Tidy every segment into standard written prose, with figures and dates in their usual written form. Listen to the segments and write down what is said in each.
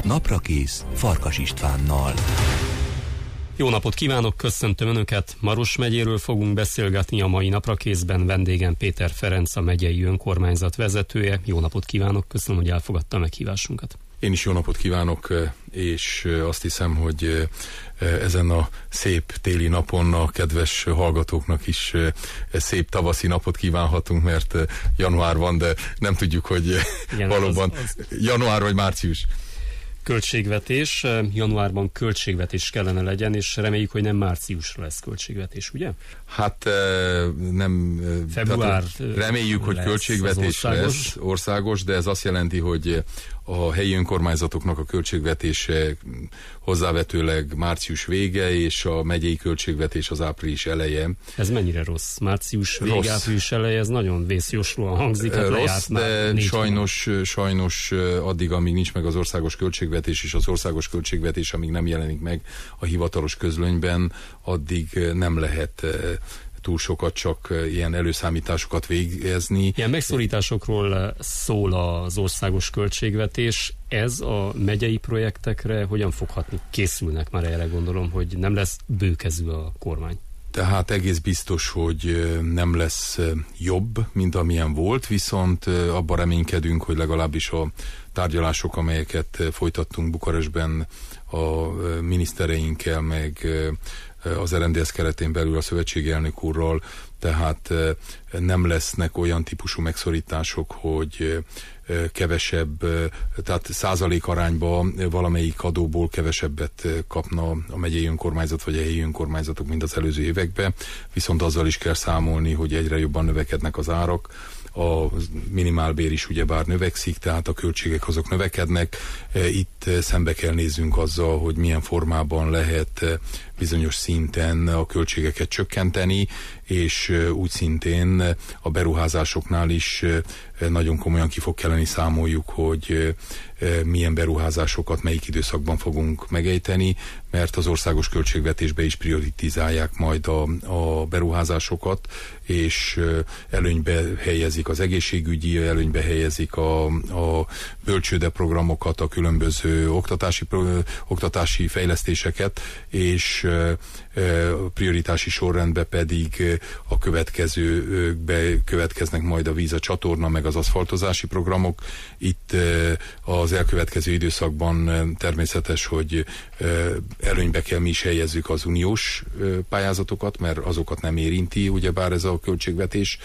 Naprakész Farkas Istvánnal. Jó napot kívánok, köszöntöm Önöket! Maros megyéről fogunk beszélgetni a mai Naprakészben. Vendégem Péter Ferenc, a megyei önkormányzat vezetője. Jó napot kívánok, köszönöm, hogy elfogadta a meghívásunkat. Én is jó napot kívánok, és azt hiszem, hogy ezen a szép téli napon a kedves hallgatóknak is szép tavaszi napot kívánhatunk, mert január van, de nem tudjuk, hogy igen, valóban január vagy március. Költségvetés, januárban költségvetés kellene legyen, és reméljük, hogy nem márciusra lesz költségvetés, ugye? Hát nem... Február reméljük, hogy költségvetés lesz országos, de ez azt jelenti, hogy a helyi önkormányzatoknak a költségvetése hozzávetőleg március vége, és a megyei költségvetés az április eleje. Ez mennyire rossz? Március vége, április eleje, ez nagyon vészjóslóan hangzik. Hát rossz, de sajnos addig, amíg nincs meg az országos költségvetés, és az országos költségvetés, amíg nem jelenik meg a hivatalos közlönyben, addig nem lehet túl sokat csak ilyen előszámításokat végezni. Ilyen megszorításokról szól az országos költségvetés. Ez a megyei projektekre hogyan fog hatni? Készülnek már erre, gondolom, hogy nem lesz bőkezű a kormány. Tehát egész biztos, hogy nem lesz jobb, mint amilyen volt, viszont abban reménykedünk, hogy legalábbis a tárgyalások, amelyeket folytattunk Bukarestben a minisztereinkkel, meg az RMDSZ keretén belül a szövetségi elnök úrral, tehát nem lesznek olyan típusú megszorítások, hogy kevesebb, tehát százalékarányban valamelyik adóból kevesebbet kapna a megyei önkormányzat vagy a helyi önkormányzatok, mint az előző években, viszont azzal is kell számolni, hogy egyre jobban növekednek az árak, a minimálbér is ugyebár növekszik, tehát a költségek azok növekednek. Itt szembe kell nézzünk azzal, hogy milyen formában lehet bizonyos szinten a költségeket csökkenteni, és úgy szintén a beruházásoknál is nagyon komolyan ki fog kelleni számoljuk, hogy milyen beruházásokat melyik időszakban fogunk megejteni, mert az országos költségvetésbe is prioritizálják majd a beruházásokat, és előnybe helyezik az egészségügyi, előnybe helyezik a bölcsőde programokat, a különböző oktatási fejlesztéseket, és prioritási sorrendben pedig a következőkbe következnek majd a víz a csatorna, meg az aszfaltozási programok. Itt az elkövetkező időszakban természetes, hogy előnybe kell mi is helyezzük az uniós pályázatokat, mert azokat nem érinti ugyebár ez a költségvetés,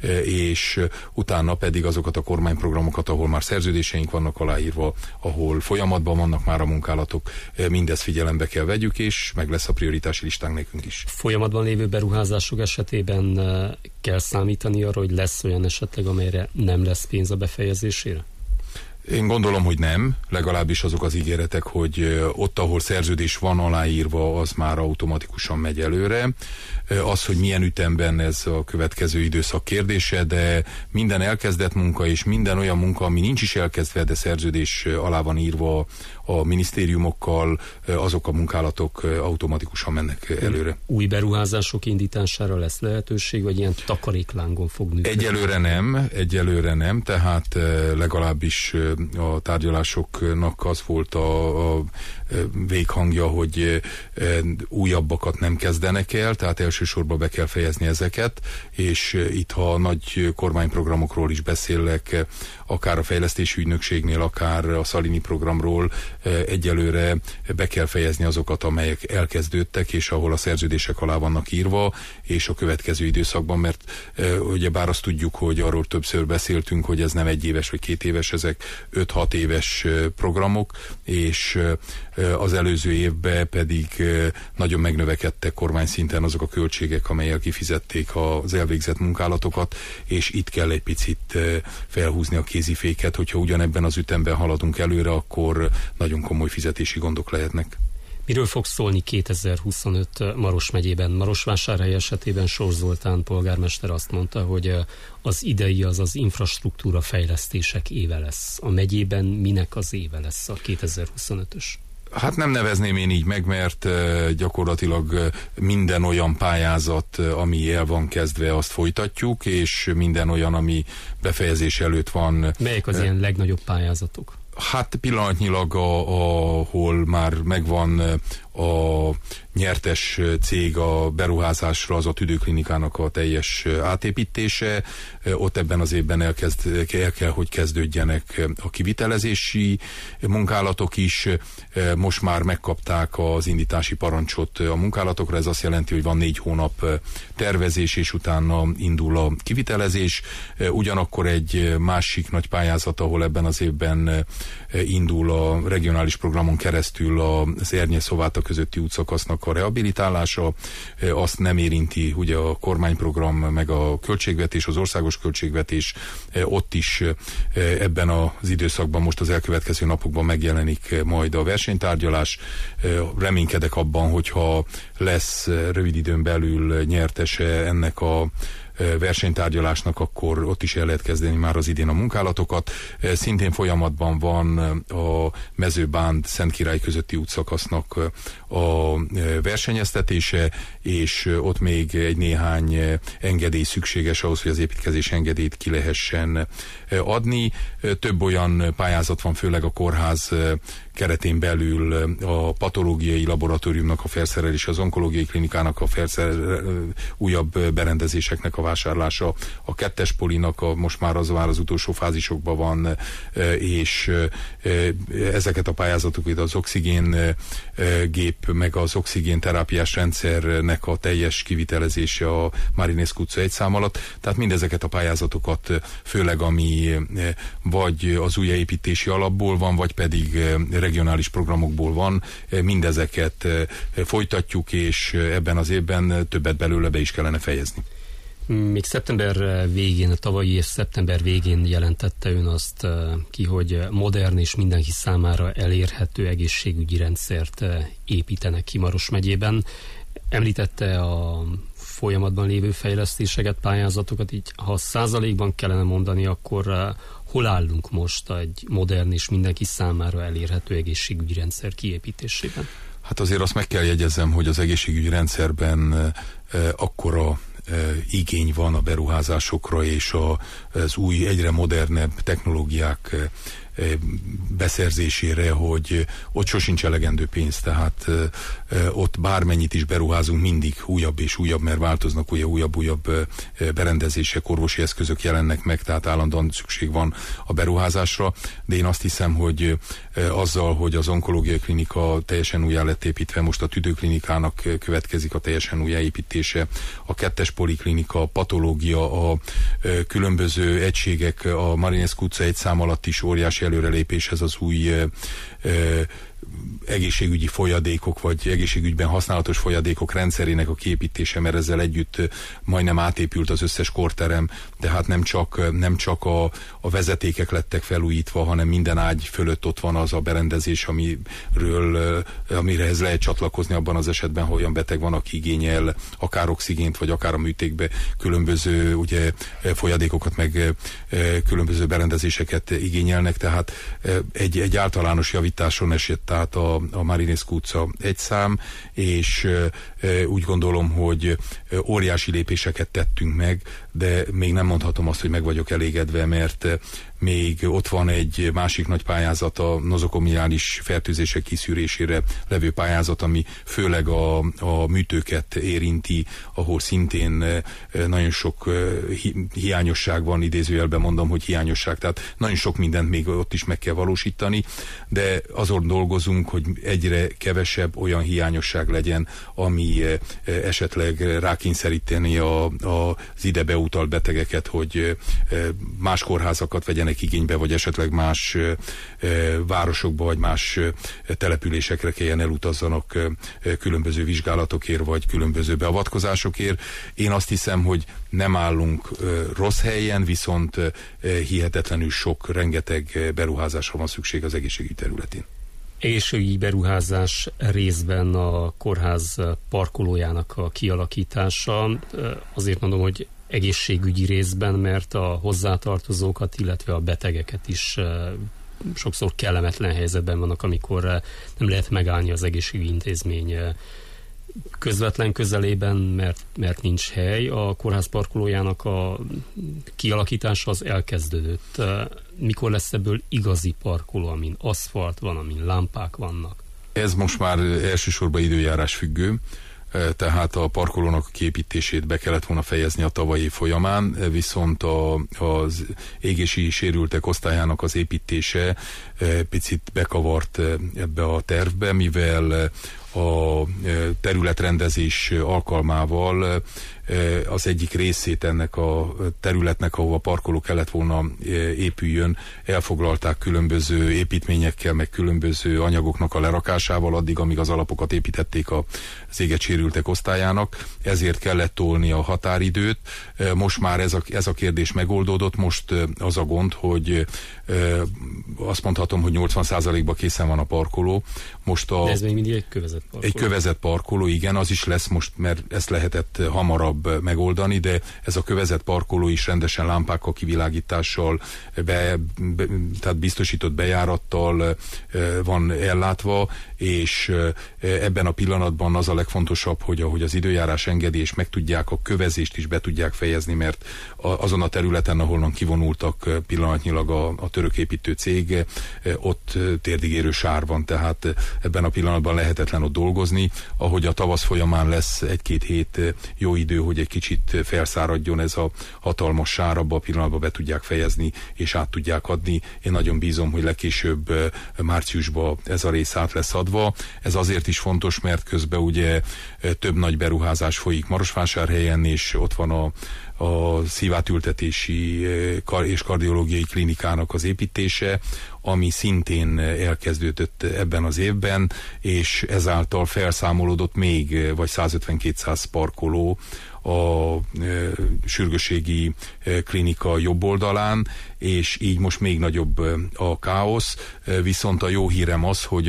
és utána pedig azokat a kormányprogramokat, ahol már szerződéseink vannak aláírva, ahol folyamatban vannak már a munkálatok, mindezt figyelembe kell vegyük, és meg lesz a prioritási listánk nekünk is. Folyamatban lévő beruházások esetében kell számítani arra, hogy lesz olyan esetleg, amelyre nem lesz pénz a befejezésére? Én gondolom, hogy nem, legalábbis azok az ígéretek, hogy ott, ahol szerződés van aláírva, az már automatikusan megy előre. Az, hogy milyen ütemben, ez a következő időszak kérdése, de minden elkezdett munka és minden olyan munka, ami nincs is elkezdve, de szerződés alá van írva a minisztériumokkal, azok a munkálatok automatikusan mennek előre. Új beruházások indítására lesz lehetőség, vagy ilyen takaréklángon fog működni? Egyelőre nem, tehát legalábbis a tárgyalásoknak az volt a véghangja, hogy újabbakat nem kezdenek el, tehát elsősorban be kell fejezni ezeket, és itt, ha nagy kormányprogramokról is beszélek, akár a fejlesztési ügynökségnél, akár a Szalini programról, egyelőre be kell fejezni azokat, amelyek elkezdődtek, és ahol a szerződések alá vannak írva, és a következő időszakban, mert ugyebár azt tudjuk, hogy arról többször beszéltünk, hogy ez nem 1 éves vagy 2 éves, ezek 5-6 éves programok, és az előző évben pedig nagyon megnövekedtek kormányszinten azok a költségek, amelyek kifizették az elvégzett munkálatokat, és itt kell egy picit felhúzni a kéziféket, hogyha ugyanebben az ütemben haladunk előre, akkor nagyon komoly fizetési gondok lehetnek. Miről fog szólni 2025 Maros megyében? Marosvásárhely esetében Sors Zoltán polgármester azt mondta, hogy az idei az infrastruktúra fejlesztések éve lesz. A megyében minek az éve lesz a 2025-ös? Hát nem nevezném én így meg, mert gyakorlatilag minden olyan pályázat, ami el van kezdve, azt folytatjuk, és minden olyan, ami befejezés előtt van. Melyek az ilyen legnagyobb pályázatok? Hát pillanatnyilag, ahol már megvan a nyertes cég a beruházásra, az a tüdőklinikának a teljes átépítése. Ott ebben az évben el kell, hogy kezdődjenek a kivitelezési munkálatok is. Most már megkapták az indítási parancsot a munkálatokra, ez azt jelenti, hogy van 4 hónap tervezés, és utána indul a kivitelezés. Ugyanakkor egy másik nagy pályázat, ahol ebben az évben indul a regionális programon keresztül az Ernye-Szováta közötti útszakasznak a rehabilitálása, azt nem érinti ugye a kormányprogram, meg a költségvetés, az országos költségvetés. Ott is ebben az időszakban, most az elkövetkező napokban megjelenik majd a versenytárgyalás. Reménykedek abban, hogyha lesz rövid időn belül nyertese ennek a versenytárgyalásnak, akkor ott is el lehet kezdeni már az idén a munkálatokat. Szintén folyamatban van a Mezőbánd-Szentkirály közötti útszakasznak a versenyeztetése, és ott még egy néhány engedély szükséges ahhoz, hogy az építkezés engedélyt ki lehessen adni. Több olyan pályázat van, főleg a kórház keretén belül a patológiai laboratóriumnak a felszerelése, az onkológiai klinikának a újabb berendezéseknek a vásárlása, a 2-es polinak most már az utolsó fázisokban van, és ezeket a pályázatokat, az oxigén gép, meg az oxigén terápiás rendszernek a teljes kivitelezése a Marinescu utca 1 szám alatt. Tehát mindezeket a pályázatokat, főleg ami vagy az újjáépítési alapból van, vagy pedig regionális programokból van, mindezeket folytatjuk, és ebben az évben többet belőle be is kellene fejezni. Még szeptember végén, a tavalyi év szeptember végén jelentette ön azt ki, hogy modern és mindenki számára elérhető egészségügyi rendszert építenek ki Maros megyében. Említette a folyamatban lévő fejlesztéseket, pályázatokat, így ha százalékban kellene mondani, akkor hol állunk most egy modern és mindenki számára elérhető egészségügyi rendszer kiépítésében? Hát azért azt meg kell jegyezzem, hogy az egészségügyi rendszerben akkora igény van a beruházásokra és az új, egyre modernebb technológiák beszerzésére, hogy ott sosincs elegendő pénz, tehát ott bármennyit is beruházunk, mindig újabb és újabb, mert változnak újabb berendezések, orvosi eszközök jelennek meg, tehát állandóan szükség van a beruházásra, de én azt hiszem, hogy azzal, hogy az onkológiai klinika teljesen újjá lett építve, most a tüdőklinikának következik a teljesen újjáépítése, a 2-es poliklinika, a patológia, a különböző egységek, a Marinescu utca 1 szám alatt is óriási előrelépéshez az új egészségügyi folyadékok, vagy egészségügyben használatos folyadékok rendszerének a kiépítése, mert ezzel együtt majdnem átépült az összes korterem, tehát nem csak a vezetékek lettek felújítva, hanem minden ágy fölött ott van az a berendezés, amirehez lehet csatlakozni abban az esetben, ha olyan beteg van, aki igényel akár oxigént, vagy akár a műtékbe különböző ugye, folyadékokat, meg különböző berendezéseket igényelnek, tehát egy általános javításon esett át a Marinescu utca 1 szám, és úgy gondolom, hogy óriási lépéseket tettünk meg, de még nem mondhatom azt, hogy meg vagyok elégedve, mert még ott van egy másik nagy pályázat, a nozokomiális fertőzések kiszűrésére levő pályázat, ami főleg a műtőket érinti, ahol szintén nagyon sok hiányosság van, idézőjelben mondom, hogy hiányosság, tehát nagyon sok mindent még ott is meg kell valósítani, de azon dolgozunk, hogy egyre kevesebb olyan hiányosság legyen, ami esetleg rákényszeríteni az ide beutalt betegeket, hogy más kórházakat vegyenek igénybe, vagy esetleg más városokba, vagy más településekre kelljen elutazzanak különböző vizsgálatokért, vagy különböző beavatkozásokért. Én azt hiszem, hogy nem állunk rossz helyen, viszont hihetetlenül rengeteg beruházásra van szükség az egészségügy területén. Egészségügyi beruházás részben a kórház parkolójának a kialakítása. Azért mondom, hogy egészségügyi részben, mert a hozzátartozókat, illetve a betegeket is sokszor kellemetlen helyzetben vannak, amikor nem lehet megállni az egészségügyi intézmény közvetlen közelében, mert nincs hely, a kórház parkolójának a kialakítása az elkezdődött. Mikor lesz ebből igazi parkoló, amin aszfalt van, amin lámpák vannak? Ez most már elsősorban időjárás függő, tehát a parkolónak a kiépítését be kellett volna fejezni a tavalyi év folyamán, viszont az égési sérültek osztályának az építése picit bekavart ebbe a tervbe, mivel a területrendezés alkalmával az egyik részét ennek a területnek, ahova parkoló kellett volna épüljön, elfoglalták különböző építményekkel, meg különböző anyagoknak a lerakásával, addig, amíg az alapokat építették az éget sérültek osztályának. Ezért kellett tolni a határidőt. Most már ez a kérdés megoldódott. Most az a gond, hogy azt mondhatom, hogy 80%-ba készen van a parkoló. De ez még mindig egy kövezett parkoló. Egy kövezett parkoló, igen, az is lesz most, mert ezt lehetett hamarabb megoldani, de ez a kövezett parkoló is rendesen lámpákkal, kivilágítással, tehát biztosított bejárattal van ellátva, és ebben a pillanatban az a legfontosabb, hogy ahogy az időjárás engedi, és meg tudják a kövezést is be tudják fejezni, mert azon a területen, ahonnan kivonultak pillanatnyilag a török építő cég, ott térdigérő sár van, tehát ebben a pillanatban lehetetlen ott dolgozni. Ahogy a tavasz folyamán lesz egy-két hét jó idő, hogy egy kicsit felszáradjon ez a hatalmas sár, abban a pillanatban be tudják fejezni, és át tudják adni. Én nagyon bízom, hogy legkésőbb márciusban ez a rész át lesz adva. Ez azért is fontos, mert közben ugye több nagy beruházás folyik Marosvásárhelyen, és ott van a szívátültetési és kardiológiai klinikának az építése, ami szintén elkezdődött ebben az évben, és ezáltal felszámolódott még vagy 150-200 parkoló a sürgősségi klinika jobb oldalán, és így most még nagyobb a káosz, viszont a jó hírem az, hogy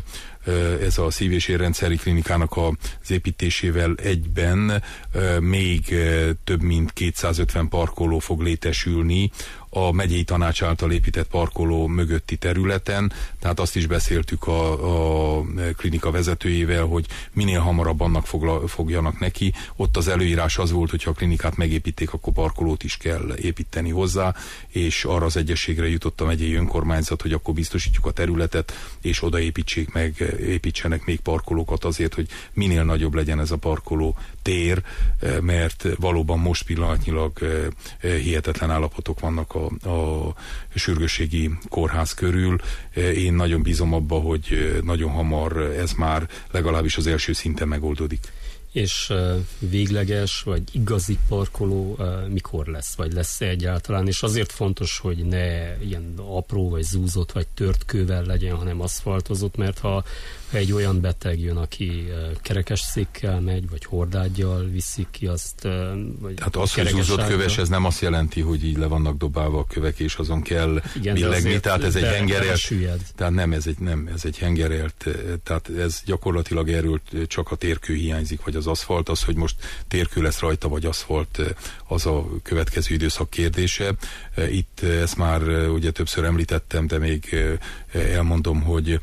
ez a szív- és érrendszeri klinikának az építésével egyben még több mint 250 parkoló fog létesülni a megyei tanács által épített parkoló mögötti területen, tehát azt is beszéltük a klinika vezetőjével, hogy minél hamarabb annak fogjanak neki. Ott az előírás az volt, hogyha a klinikát megépíték, akkor parkolót is kell építeni hozzá, és arra az egyességre jutott a megyei önkormányzat, hogy akkor biztosítjuk a területet, és oda építsenek még parkolókat azért, hogy minél nagyobb legyen ez a parkoló tér, mert valóban most pillanatnyilag hihetetlen állapotok vannak a sürgősségi kórház körül. Én nagyon bízom abba, hogy nagyon hamar ez már legalábbis az első szinten megoldódik. És végleges vagy igazi parkoló mikor lesz, vagy lesz-e egyáltalán? És azért fontos, hogy ne ilyen apró, vagy zúzott, vagy tört kővel legyen, hanem aszfaltozott, mert ha egy olyan beteg jön, aki kerekesszékkel megy, vagy hordággyal viszik ki azt, vagy tehát az, hogy zúzott köves, ez nem azt jelenti, hogy így le vannak dobálva a kövek, és azon kell billegni, tehát ez egy hengerelt, tehát ez egy hengerelt, tehát ez gyakorlatilag erről csak a térkő hiányzik, vagy az aszfalt. Az, hogy most térkő lesz rajta, vagy aszfalt, az a következő időszak kérdése. Itt ezt már ugye többször említettem, de még elmondom, hogy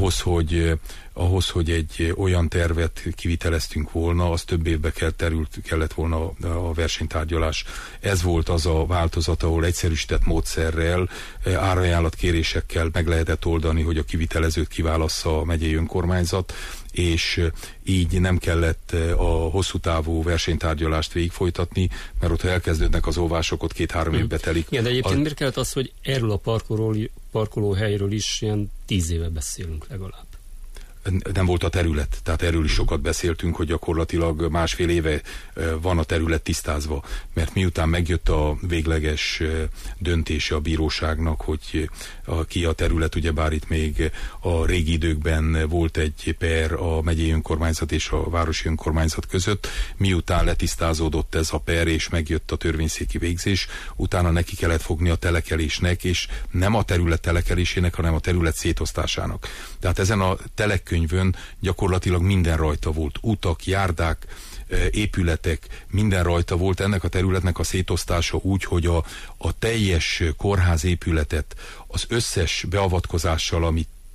ahhoz, hogy egy olyan tervet kiviteleztünk volna, az több évbe kellett volna a versenytárgyalás. Ez volt az a változat, ahol egyszerűsített módszerrel, árajánlatkérésekkel meg lehetett oldani, hogy a kivitelezőt kiválassza a megyei önkormányzat, és így nem kellett a hosszú távú versenytárgyalást végigfolytatni, mert ott, ha elkezdődnek az óvások, ott 2-3 évbe telik. Igen, de egyébként miért kellett az, hogy erről a parkolóhelyről is ilyen 10 éve beszélünk legalább? Nem volt a terület, tehát erről is sokat beszéltünk, hogy gyakorlatilag másfél éve van a terület tisztázva, mert miután megjött a végleges döntése a bíróságnak, hogy ki a terület, ugyebár itt még a régi időkben volt egy per a megyei önkormányzat és a városi önkormányzat között, miután letisztázódott ez a per, és megjött a törvényszéki végzés, utána neki kellett fogni a telekelésnek, és nem a terület telekelésének, hanem a terület szétosztásának. Tehát ezen a telekkönyvön gyakorlatilag minden rajta volt, utak, járdák, épületek, minden rajta volt. Ennek a területnek a szétosztása úgy, hogy a teljes kórház épületet az összes beavatkozással, amit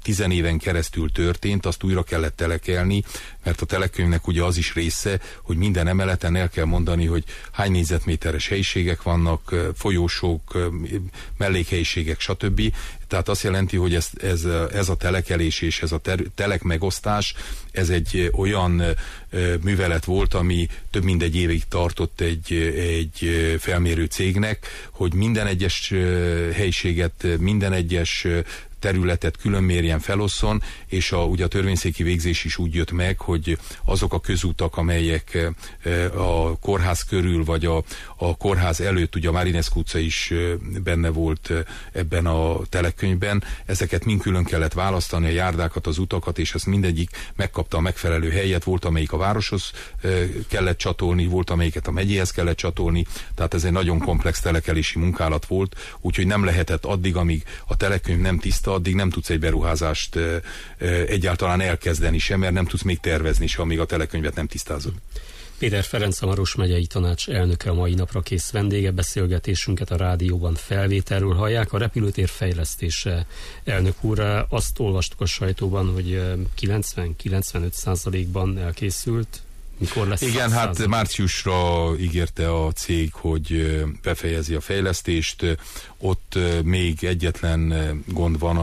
10 éven keresztül történt, azt újra kellett telekelni, mert a telekönyvnek ugye az is része, hogy minden emeleten el kell mondani, hogy hány négyzetméteres helyiségek vannak, folyósók, mellékhelyiségek, stb. Tehát azt jelenti, hogy ez a telekelés és ez a telek megosztás, ez egy olyan művelet volt, ami több mint egy évig tartott egy felmérő cégnek, hogy minden egyes helyiséget, minden egyes területet külön mérjen, felosszon, és ugye a törvényszéki végzés is úgy jött meg, hogy azok a közútak, amelyek a kórház körül, vagy a kórház előtt, ugye a Marinescu utca is benne volt ebben a telekönyvben, ezeket mind külön kellett választani, a járdákat, az utakat, és ezt mindegyik megkapta a megfelelő helyet, volt, amelyik a városhoz kellett csatolni, volt, amelyiket a megyéhez kellett csatolni, tehát ez egy nagyon komplex telekelési munkálat volt, úgyhogy nem lehetett addig, amíg a telekönyv nem tiszta, addig nem tudsz egy beruházást egyáltalán elkezdeni sem, mert nem tudsz még tervezni sem, amíg a telekönyvet nem tisztázod. Péter Ferenc, a Maros megyei tanács elnöke, a mai napra kész vendége. Beszélgetésünket a rádióban felvételről hallják. A repülőtér fejlesztése, elnök úr, azt olvastuk a sajtóban, hogy 90-95%-ban elkészült. Mikor lesz? Igen, hát márciusra ígérte a cég, hogy befejezi a fejlesztést. Ott még egyetlen gond van,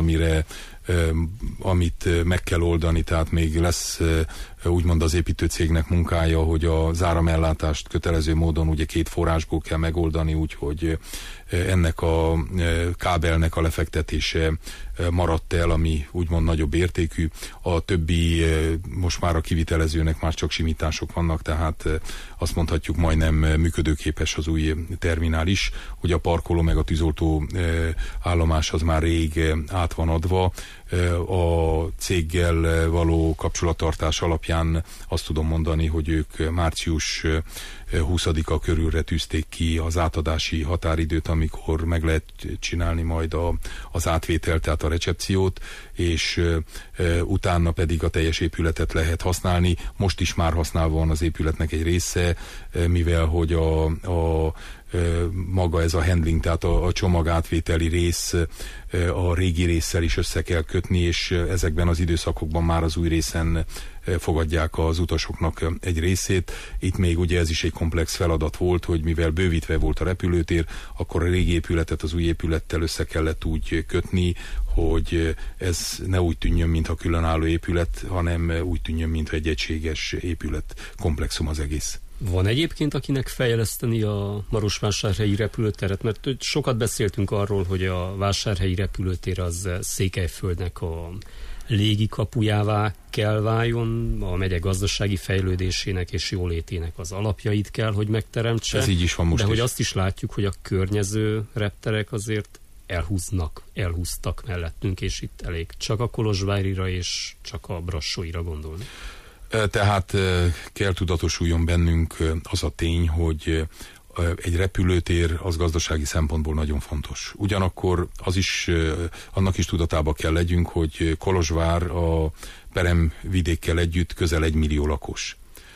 amit meg kell oldani, tehát még lesz úgymond az építőcégnek munkája, hogy az áramellátást kötelező módon ugye 2 forrásból kell megoldani, úgyhogy ennek a kábelnek a lefektetése maradt el, ami úgymond nagyobb értékű. A többi, most már a kivitelezőnek már csak simítások vannak, tehát azt mondhatjuk, majdnem működőképes az új terminál is. Ugye a parkoló meg a tűzoltó állomás az már rég át van adva. A céggel való kapcsolattartás alapján azt tudom mondani, hogy ők március 20-a körülre tűzték ki az átadási határidőt, amikor meg lehet csinálni majd az átvételt, tehát a recepciót, és utána pedig a teljes épületet lehet használni. Most is már használva van az épületnek egy része, mivel hogy maga ez a handling, tehát a csomagátvételi rész a régi résszel is össze kell kötni, és ezekben az időszakokban már az új részen fogadják az utasoknak egy részét. Itt még ugye ez is egy komplex feladat volt, hogy mivel bővítve volt a repülőtér, akkor a régi épületet az új épülettel össze kellett úgy kötni, hogy ez ne úgy tűnjön, mintha különálló épület, hanem úgy tűnjön, mintha egy egységes épület komplexum az egész. Van egyébként, akinek fejleszteni a marosvásárhelyi repülőteret? Mert sokat beszéltünk arról, hogy a vásárhelyi repülőtér az Székelyföldnek a légikapujává kell váljon, a megye gazdasági fejlődésének és jólétének az alapjait kell, hogy megteremtse. Ez így is van most. De hogy azt is látjuk, hogy a környező repterek azért elhúztak mellettünk, és itt elég csak a Kolozsvárira és csak a Brassóira gondolni. Tehát kell tudatosuljon bennünk az a tény, hogy egy repülőtér az gazdasági szempontból nagyon fontos. Ugyanakkor annak is tudatába kell legyünk, hogy Kolozsvár a peremvidékkel együtt közel 1 millió lakos.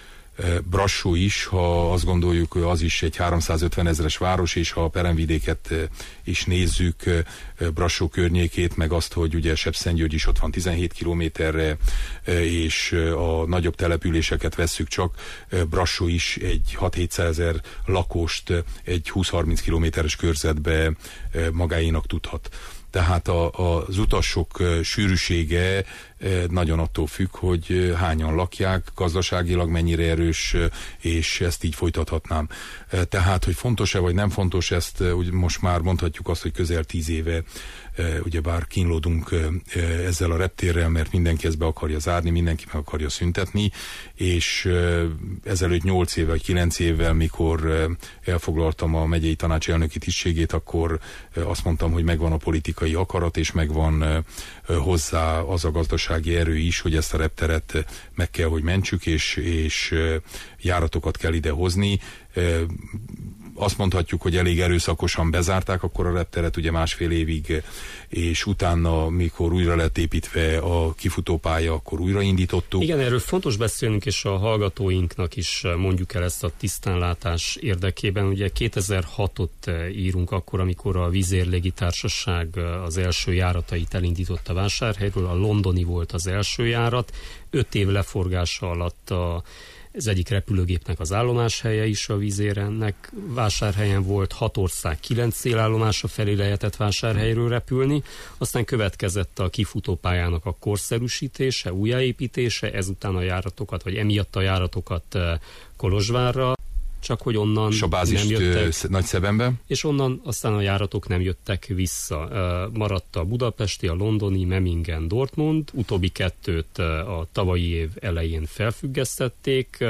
Brassó is, ha azt gondoljuk, hogy az is egy 350 000-es város, és ha a peremvidéket is nézzük, Brassó környékét, meg azt, hogy ugye Sepszentgyörgy is ott van 17 kilométerre, és a nagyobb településeket vesszük csak, Brassó is egy 6-700 000 lakost egy 20-30 kilométeres körzetbe magáénak tudhat. Tehát az utasok sűrűsége nagyon attól függ, hogy hányan lakják, gazdaságilag mennyire erős, és ezt így folytathatnám. Tehát, hogy fontos-e vagy nem fontos, ezt most már mondhatjuk azt, hogy közel 10 éve ugyebár kínlódunk ezzel a reptérrel, mert mindenki ezt be akarja zárni, mindenki meg akarja szüntetni, és ezelőtt 8 éve vagy 9 évvel, mikor elfoglaltam a megyei tanács elnöki tisztségét, akkor azt mondtam, hogy megvan a politikai akarat, és megvan hozzá az a gazdasági erő is, hogy ezt a repteret meg kell, hogy mentsük, és járatokat kell ide hozni. azt mondhatjuk, hogy elég erőszakosan bezárták akkor a repteret, ugye 1,5 évig, és utána, mikor újra lett építve a kifutópálya, akkor újraindítottuk. Igen, erről fontos beszélnünk, és a hallgatóinknak is mondjuk el ezt a tisztánlátás érdekében. Ugye 2006-ot írunk akkor, amikor a Wizz Air légitársaság az első járatait elindította Vásárhelyről, a londoni volt az első járat, 5 év leforgása alatt az egyik repülőgépnek az állomáshelye is a Wizz Airnek Vásárhelyen volt, 6 ország 9 célállomása felé lehetett Vásárhelyről repülni, aztán következett a kifutópályának a korszerűsítése, újjáépítése, ezután a járatokat, vagy emiatt a járatokat Kolozsvárra, csak hogy onnan és a bázist nem jöttek. Nagyszebenben. És onnan aztán a járatok nem jöttek vissza. Maradt a budapesti, a londoni, Memmingen, Dortmund, utóbbi 2-t a tavalyi év elején felfüggesztették.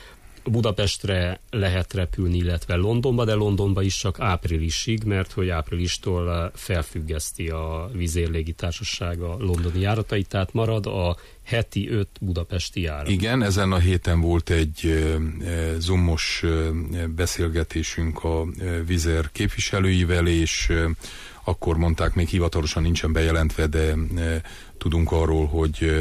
Budapestre lehet repülni, illetve Londonba, de Londonba is csak áprilisig, mert hogy áprilistól felfüggeszti a Wizz Air légitársaság a londoni járatait, tehát marad a heti 5 budapesti járat. Igen, ezen a héten volt egy zoomos beszélgetésünk a Wizz Air képviselőivel, és akkor mondták, még hivatalosan nincsen bejelentve, de tudunk arról, hogy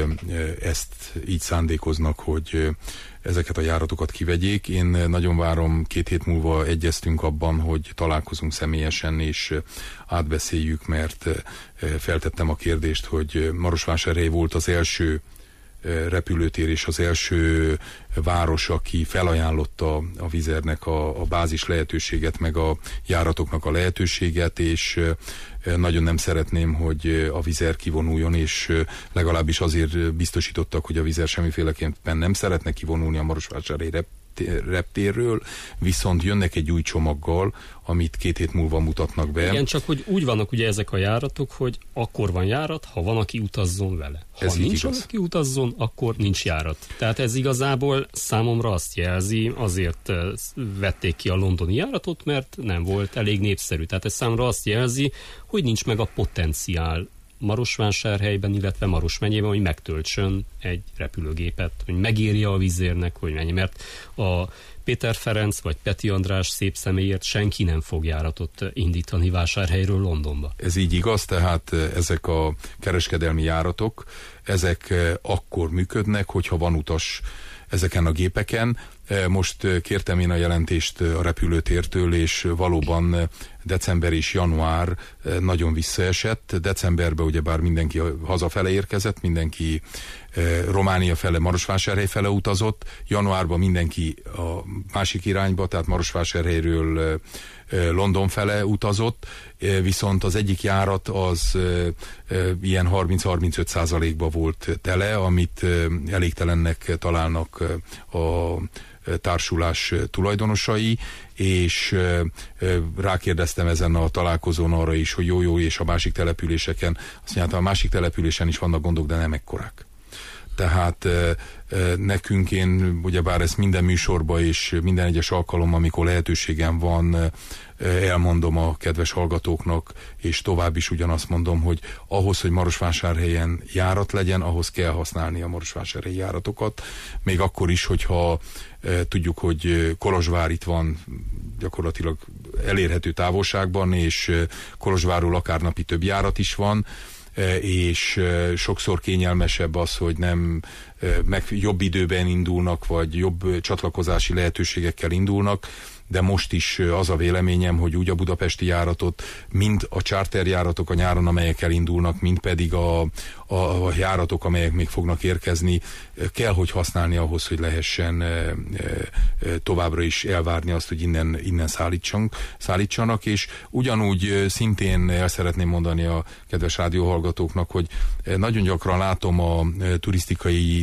ezt így szándékoznak, hogy ezeket a járatokat kivegyék. Én nagyon várom, 2 hét múlva egyeztünk abban, hogy találkozunk személyesen, és átbeszéljük, mert feltettem a kérdést, hogy Marosvásárhely volt az első repülőtér és az első város, aki felajánlotta a Wizz Airnek a bázis lehetőséget, meg a járatoknak a lehetőséget, és nagyon nem szeretném, hogy a Wizz Air kivonuljon, és legalábbis azért biztosítottak, hogy a Wizz Air semmiféleképpen nem szeretne kivonulni a Marosvásárhelyi reptérről, viszont jönnek egy új csomaggal, amit 2 hét múlva mutatnak be. Igen, csak hogy úgy vannak ugye ezek a járatok, hogy akkor van járat, ha van, aki utazzon vele. Ha nincs, aki utazzon, akkor nincs járat. Tehát ez igazából számomra azt jelzi, azért vették ki a londoni járatot, mert nem volt elég népszerű. Tehát ez számomra azt jelzi, hogy nincs meg a potenciál Marosvásárhelyben, illetve Maros megyében, hogy megtöltsön egy repülőgépet, hogy megírja a Wizz Airnek, hogy mennyi, mert a Péter Ferenc vagy Peti András szép személyért senki nem fog járatot indítani Vásárhelyről Londonba. Ez így igaz, tehát ezek a kereskedelmi járatok, ezek akkor működnek, hogyha van utas ezeken a gépeken. Most kértem én a jelentést a repülőtértől, és valóban december és január nagyon visszaesett. Decemberben ugyebár mindenki hazafele érkezett, mindenki Románia fele, Marosvásárhely fele utazott, januárban mindenki a másik irányba, tehát Marosvásárhelyről London fele utazott, viszont az egyik járat az ilyen 30-35%-ba volt tele, amit elégtelennek találnak a társulás tulajdonosai, és rákérdeztem ezen a találkozón arra is, hogy jó, és a másik településeken, azt mondta, a másik településen is vannak gondok, de nem ekkorák. Tehát nekünk, én ugyebár ezt minden műsorban és minden egyes alkalommal, amikor lehetőségem van, elmondom a kedves hallgatóknak, és tovább is ugyanazt mondom, hogy ahhoz, hogy Marosvásárhelyen járat legyen, ahhoz kell használni a marosvásárhelyi járatokat. Még akkor is, hogyha tudjuk, hogy Kolozsvár itt van gyakorlatilag elérhető távolságban, és Kolozsvárról akár napi több járat is van, és sokszor kényelmesebb az, hogy nem meg jobb időben indulnak, vagy jobb csatlakozási lehetőségekkel indulnak, de most is az a véleményem, hogy úgy a budapesti járatot, mind a charterjáratok a nyáron, amelyek elindulnak, mind pedig a járatok, amelyek még fognak érkezni, kell, hogy használni ahhoz, hogy lehessen továbbra is elvárni azt, hogy innen szállítsanak, és ugyanúgy szintén el szeretném mondani a kedves rádióhallgatóknak, hogy nagyon gyakran látom a turisztikai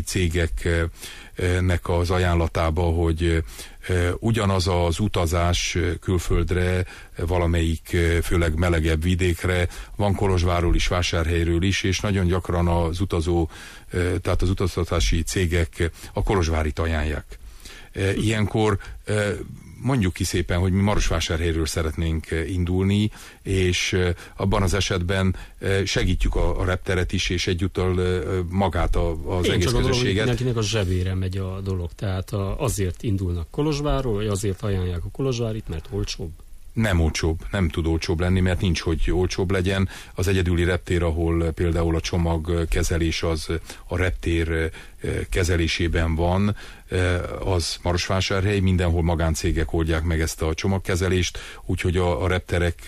cégeknek az ajánlatába, hogy ugyanaz az utazás külföldre, valamelyik főleg melegebb vidékre, van Kolozsvárról is, Vásárhelyről is, és nagyon gyakran az utazó, tehát az utaztatási cégek a Kolozsvárit ajánlják. Ilyenkor mondjuk ki szépen, hogy mi Marosvásárhelyről szeretnénk indulni, és abban az esetben segítjük a repteret is, és egyúttal magát az egész közösséget. Mindenkinek a zsebére megy a dolog, tehát azért indulnak Kolozsvárról, vagy azért ajánlják a Kolozsvárit, mert olcsóbb? Nem olcsóbb, nem tud olcsóbb lenni, mert nincs, hogy olcsóbb legyen. Az egyedüli reptér, ahol például a csomagkezelés az a reptér kezelésében van, az Marosvásárhely, mindenhol magáncégek oldják meg ezt a csomagkezelést, úgyhogy a repterek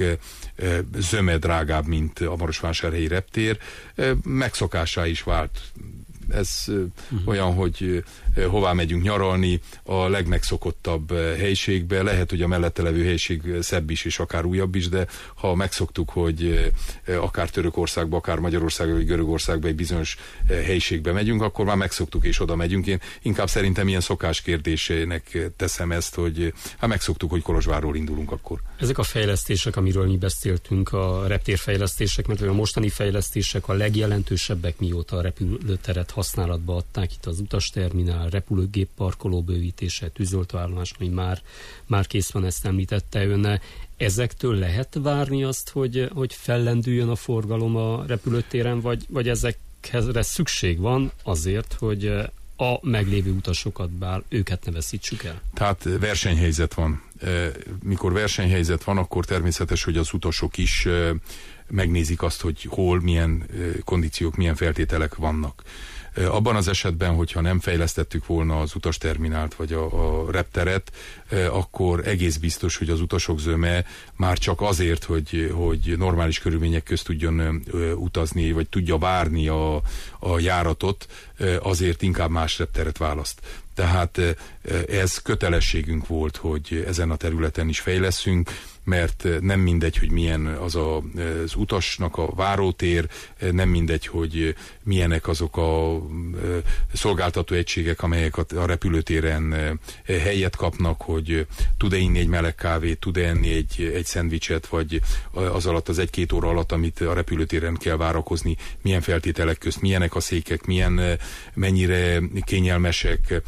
zöme drágább, mint a marosvásárhelyi reptér. Megszokásá is vált. Ez olyan, hogy hová megyünk nyaralni, a legmegszokottabb helyiségbe. Lehet, hogy a mellette levő helység szebb is, és akár újabb is, de ha megszoktuk, hogy akár Törökországba, akár Magyarországba, vagy Görögországba egy bizonyos helyiségbe megyünk, akkor már megszoktuk, és oda megyünk. Én inkább szerintem ilyen szokáskérdésének teszem ezt, hogy hát megszoktuk, hogy Kolozsvárról indulunk akkor. Ezek a fejlesztések, amiről mi beszéltünk, a reptérfejlesztések, mert a mostani fejlesztések a legjelentősebbek, mióta a repülőteret használatba adták, itt az utasterminál, repülőgép parkoló bővítése, tűzoltóállomás, ami már kész van, ezt említette ön. Ezektől lehet várni azt, hogy fellendüljön a forgalom a repülőtéren, vagy ezekhez szükség van azért, hogy a meglévő utasokat, bár őket ne veszítsük el? Tehát versenyhelyzet van. Mikor versenyhelyzet van, akkor természetes, hogy az utasok is megnézik azt, hogy hol, milyen kondíciók, milyen feltételek vannak. Abban az esetben, hogyha nem fejlesztettük volna az utasterminált vagy a repteret, akkor egész biztos, hogy az utasok zöme már csak azért, hogy normális körülmények közt tudjon utazni, vagy tudja várni a járatot, azért inkább más repteret választ. Tehát ez kötelességünk volt, hogy ezen a területen is fejleszünk, mert nem mindegy, hogy milyen az utasnak a várótér, nem mindegy, hogy milyenek azok a szolgáltató egységek, amelyek a repülőtéren helyet kapnak, hogy tud-e inni egy meleg kávét, tud-e enni egy szendvicset, vagy az alatt az 1-2 óra alatt, amit a repülőtéren kell várakozni, milyen feltételek közt, milyenek a székek, mennyire kényelmesek,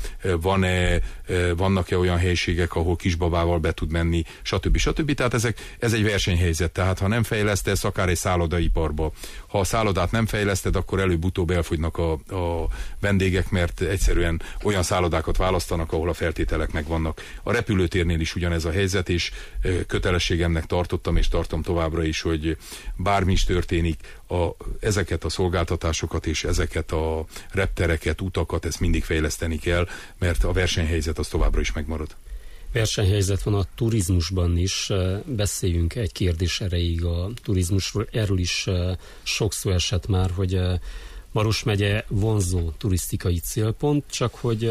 vannak-e olyan helyiségek, ahol kisbabával be tud menni, stb. Tehát ez egy versenyhelyzet, tehát ha nem fejlesztesz, akár egy szállodaiparba, ha a szállodát nem fejleszted, akkor előbb-utóbb elfogynak a vendégek, mert egyszerűen olyan szállodákat választanak, ahol a feltételek megvannak. A repülőtérnél is ugyanez a helyzet, és kötelességemnek tartottam, és tartom továbbra is, hogy bármi is történik, ezeket a szolgáltatásokat és ezeket a reptereket, utakat, ezt mindig fejleszteni kell, mert a versenyhelyzet az továbbra is megmarad. Versenyhelyzet van a turizmusban is. Beszéljünk egy kérdés erejéig a turizmusról. Erről is sok szó esett már, hogy Maros megye vonzó turisztikai célpont, csak hogy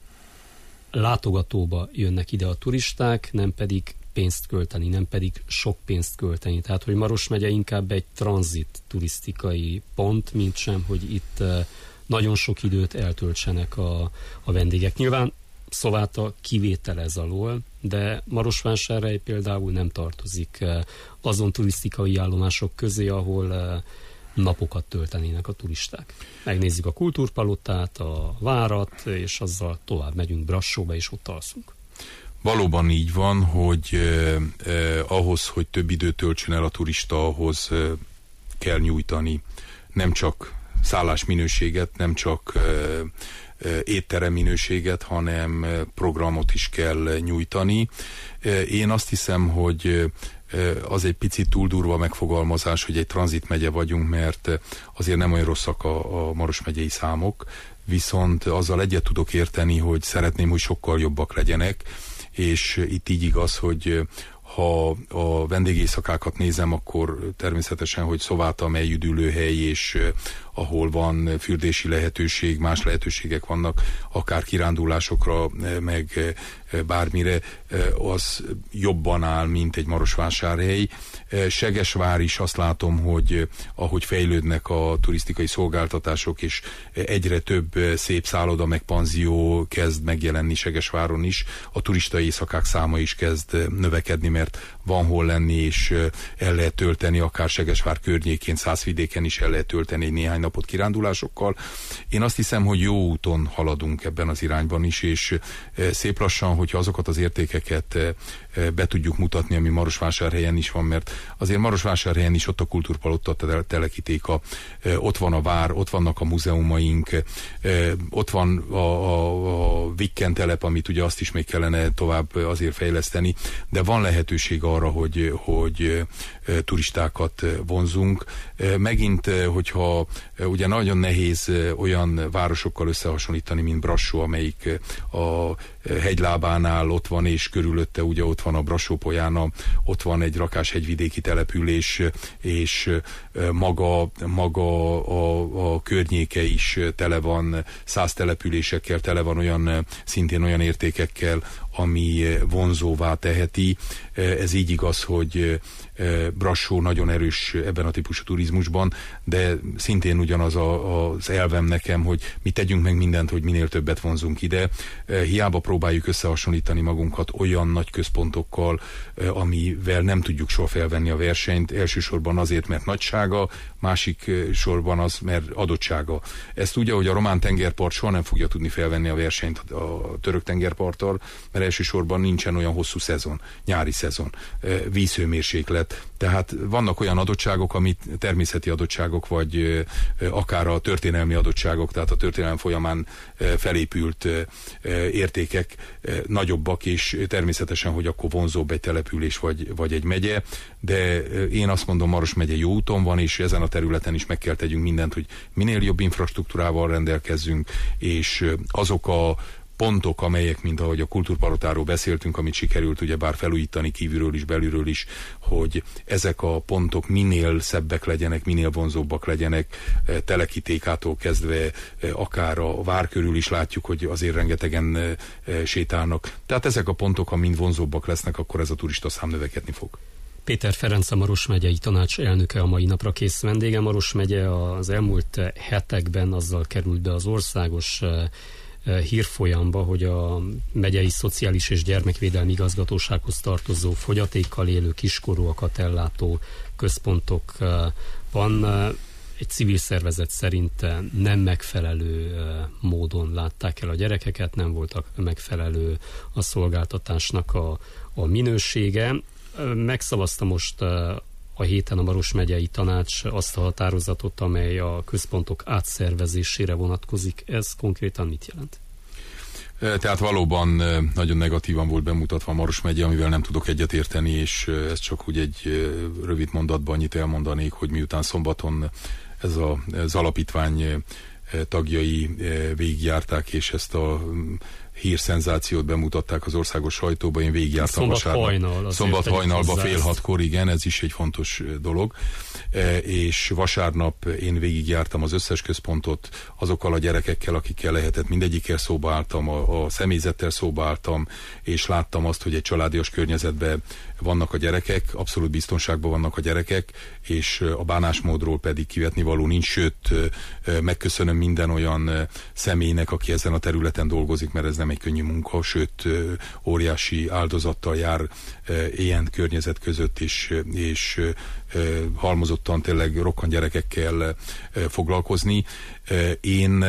látogatóba jönnek ide a turisták, nem pedig pénzt költeni, nem pedig sok pénzt költeni. Tehát, hogy Maros megye inkább egy tranzit turisztikai pont, mint sem, hogy itt nagyon sok időt eltöltsenek a vendégek. Nyilván Szováta kivételez alól, de Marosvásárhely például nem tartozik azon turisztikai állomások közé, ahol napokat töltenének a turisták. Megnézzük a kultúrpalotát, a várat, és azzal tovább megyünk Brassóba, és ott alszunk. Valóban így van, hogy ahhoz, hogy több időt töltsön el a turista, ahhoz kell nyújtani nem csak szállásminőséget, nem csak étterem minőséget, hanem programot is kell nyújtani. Én azt hiszem, hogy az egy picit túl durva megfogalmazás, hogy egy tranzit megye vagyunk, mert azért nem olyan rosszak a Maros megyei számok, viszont azzal egyet tudok érteni, hogy szeretném, hogy sokkal jobbak legyenek, és itt így igaz, hogy ha a vendégészakákat nézem, akkor természetesen, hogy Szováta, mely üdülőhely, és ahol van fürdési lehetőség, más lehetőségek vannak, akár kirándulásokra, meg bármire, az jobban áll, mint egy Marosvásárhely. Segesvár is azt látom, hogy ahogy fejlődnek a turisztikai szolgáltatások, és egyre több szép szálloda meg panzió kezd megjelenni Segesváron is, a turista éjszakák száma is kezd növekedni, mert van hol lenni, és el lehet tölteni, akár Segesvár környékén, Szászvidéken is el lehet tölteni néhány néhány napot kirándulásokkal. Én azt hiszem, hogy jó úton haladunk ebben az irányban is, és szép lassan, hogyha azokat az értékeket be tudjuk mutatni, ami Marosvásárhelyen is van, mert azért Marosvásárhelyen is ott a kultúrpalotta, a Telekitéka, ott van a vár, ott vannak a múzeumaink, ott van a Vikken telep, amit ugye azt is még kellene tovább azért fejleszteni, de van lehetőség arra, hogy turistákat vonzunk. Megint, hogyha ugye nagyon nehéz olyan városokkal összehasonlítani, mint Brassó, amelyik a hegylábánál ott van, és körülötte ugye ott van a Brassó-Polyana, ott van egy rakás hegyvidéki település, és maga a környéke is tele van 100 településekkel, tele van olyan, szintén olyan értékekkel, ami vonzóvá teheti. Ez így igaz, hogy Brassó nagyon erős ebben a típusú turizmusban, de szintén ugyanaz az elvem nekem, hogy mi tegyünk meg mindent, hogy minél többet vonzunk ide. Hiába próbáljuk összehasonlítani magunkat olyan nagy központokkal, amivel nem tudjuk soha felvenni a versenyt, elsősorban azért, mert nagysága, másik sorban az, mert adottsága. Ezt ugye, hogy a román tengerpart soha nem fogja tudni felvenni a versenyt a török tengerparttal, mert elsősorban nincsen olyan hosszú szezon, nyári szezon, vízhőmérséklet. Tehát vannak olyan adottságok, amit természeti adottságok, vagy akár a történelmi adottságok, tehát a történelem folyamán felépült értékek nagyobbak, és természetesen, hogy akkor vonzóbb egy település, vagy egy megye, de én azt mondom, Maros megye jó úton van, és ezen a területen is meg kell tegyünk mindent, hogy minél jobb infrastruktúrával rendelkezzünk, és azok a pontok, amelyek, mint ahogy a kultúrpalotáról beszéltünk, amit sikerült ugyebár felújítani kívülről is, belülről is, hogy ezek a pontok minél szebbek legyenek, minél vonzóbbak legyenek, Telekitékától kezdve akár a vár körül is látjuk, hogy azért rengetegen sétálnak. Tehát ezek a pontok, ha mind vonzóbbak lesznek, akkor ez a turista szám növekedni fog. Péter Ferenc, a Maros megyei tanács elnöke a mai napra kész vendége. Maros megye az elmúlt hetekben azzal került be az országos hírfolyamba, hogy a megyei szociális és gyermekvédelmi igazgatósághoz tartozó fogyatékkal élő kiskorúakat ellátó központokban egy civil szervezet szerint nem megfelelő módon látták el a gyerekeket, nem voltak megfelelő a szolgáltatásnak a minősége. Megszavazta most a héten a Maros megyei tanács azt a határozatot, amely a központok átszervezésére vonatkozik. Ez konkrétan mit jelent? Tehát valóban nagyon negatívan volt bemutatva a Maros megye, amivel nem tudok egyetérteni, és ez csak úgy egy rövid mondatban annyit elmondanék, hogy miután szombaton ez az alapítvány tagjai végigjárták, és ezt a hírszenzációt bemutatták az országos sajtóba, én végigjártam szombat hajnalba 5:30, igen, ez is egy fontos dolog, és vasárnap én végigjártam az összes központot azokkal a gyerekekkel, akikkel lehetett, mindegyikkel szóba álltam, a személyzettel szóba álltam, és láttam azt, hogy egy családias környezetben vannak a gyerekek, abszolút biztonságban vannak a gyerekek, és a bánásmódról pedig kivetnivaló nincs, sőt, megköszönöm minden olyan személynek, aki ezen a területen dolgozik, mert ez nem egy könnyű munka, sőt, óriási áldozattal jár ilyen környezet között, és halmozottan tényleg rokkant gyerekekkel foglalkozni. Én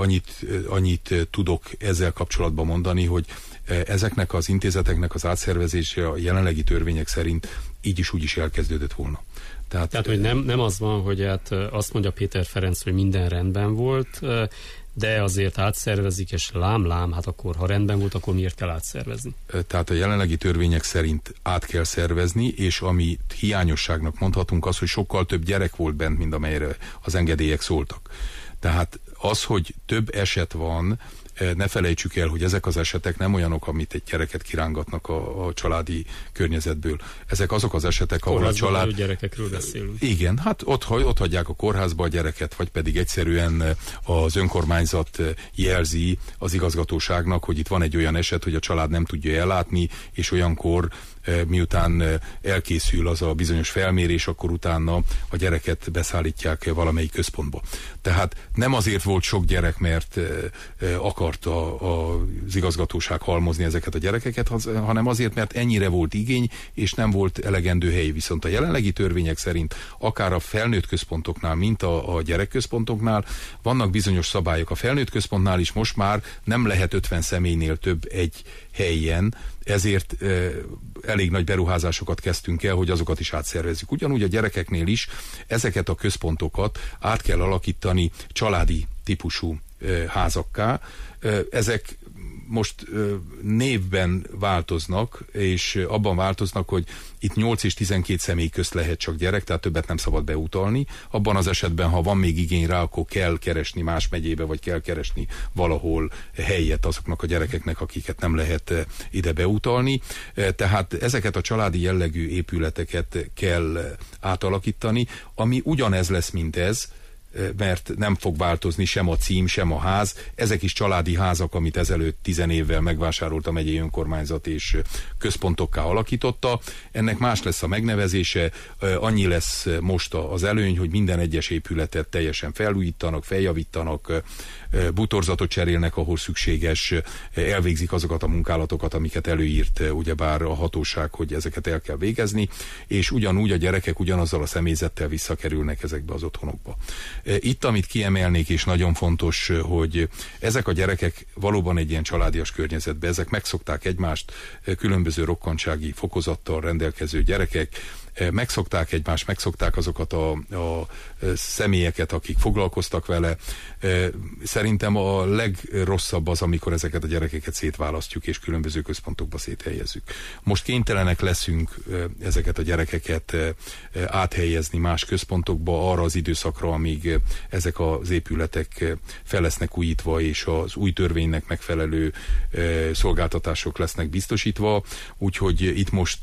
annyit tudok ezzel kapcsolatban mondani, hogy ezeknek az intézeteknek az átszervezése a jelenlegi törvények szerint így is úgy is elkezdődött volna. Tehát hogy nem az van, hogy hát azt mondja Péter Ferenc, hogy minden rendben volt, de azért átszervezik, és lám, hát akkor, ha rendben volt, akkor miért kell átszervezni? Tehát a jelenlegi törvények szerint át kell szervezni, és ami hiányosságnak mondhatunk, az, hogy sokkal több gyerek volt bent, mint amelyre az engedélyek szóltak. Tehát az, hogy több eset van, ne felejtsük el, hogy ezek az esetek nem olyanok, amit egy gyereket kirángatnak a családi környezetből. Ezek azok az esetek, ahol a család... gyerekekről beszélünk. Igen, hát ott hagyják a kórházba a gyereket, vagy pedig egyszerűen az önkormányzat jelzi az igazgatóságnak, hogy itt van egy olyan eset, hogy a család nem tudja ellátni, és olyankor miután elkészül az a bizonyos felmérés, akkor utána a gyereket beszállítják valamelyik központba. Tehát nem azért volt sok gyerek, mert akart akart az igazgatóság halmozni ezeket a gyerekeket, hanem azért, mert ennyire volt igény, és nem volt elegendő hely. Viszont a jelenlegi törvények szerint akár a felnőtt központoknál, mint a gyerekközpontoknál vannak bizonyos szabályok. A felnőtt központnál is most már nem lehet 50 személynél több egy helyen, ezért elég nagy beruházásokat kezdtünk el, hogy azokat is átszervezzük. Ugyanúgy a gyerekeknél is ezeket a központokat át kell alakítani családi típusú házakká. Ezek most névben változnak, és abban változnak, hogy itt 8 és 12 személy közt lehet csak gyerek, tehát többet nem szabad beutalni. Abban az esetben, ha van még igény rá, akkor kell keresni más megyébe, vagy kell keresni valahol helyet azoknak a gyerekeknek, akiket nem lehet ide beutalni. Tehát ezeket a családi jellegű épületeket kell átalakítani, ami ugyanez lesz, mint ez, mert nem fog változni sem a cím, sem a ház. Ezek is családi házak, amit ezelőtt 10 évvel megvásárolt a megyei önkormányzat és központokká alakította. Ennek más lesz a megnevezése, annyi lesz most az előny, hogy minden egyes épületet teljesen felújítanak, feljavítanak, bútorzatot cserélnek, ahol szükséges, elvégzik azokat a munkálatokat, amiket előírt ugyebár a hatóság, hogy ezeket el kell végezni, és ugyanúgy a gyerekek ugyanazzal a személyzettel visszakerülnek ezekbe az otthonokba. Itt, amit kiemelnék, és nagyon fontos, hogy ezek a gyerekek valóban egy ilyen családias környezetben, ezek megszokták egymást, különböző rokkantsági fokozattal rendelkező gyerekek, megszokták egymást, megszokták azokat a személyeket, akik foglalkoztak vele. Szerintem a legrosszabb az, amikor ezeket a gyerekeket szétválasztjuk, és különböző központokba széthelyezzük. Most kénytelenek leszünk ezeket a gyerekeket áthelyezni más központokba arra az időszakra, amíg ezek az épületek fel lesznek újítva, és az új törvénynek megfelelő szolgáltatások lesznek biztosítva. Úgyhogy itt most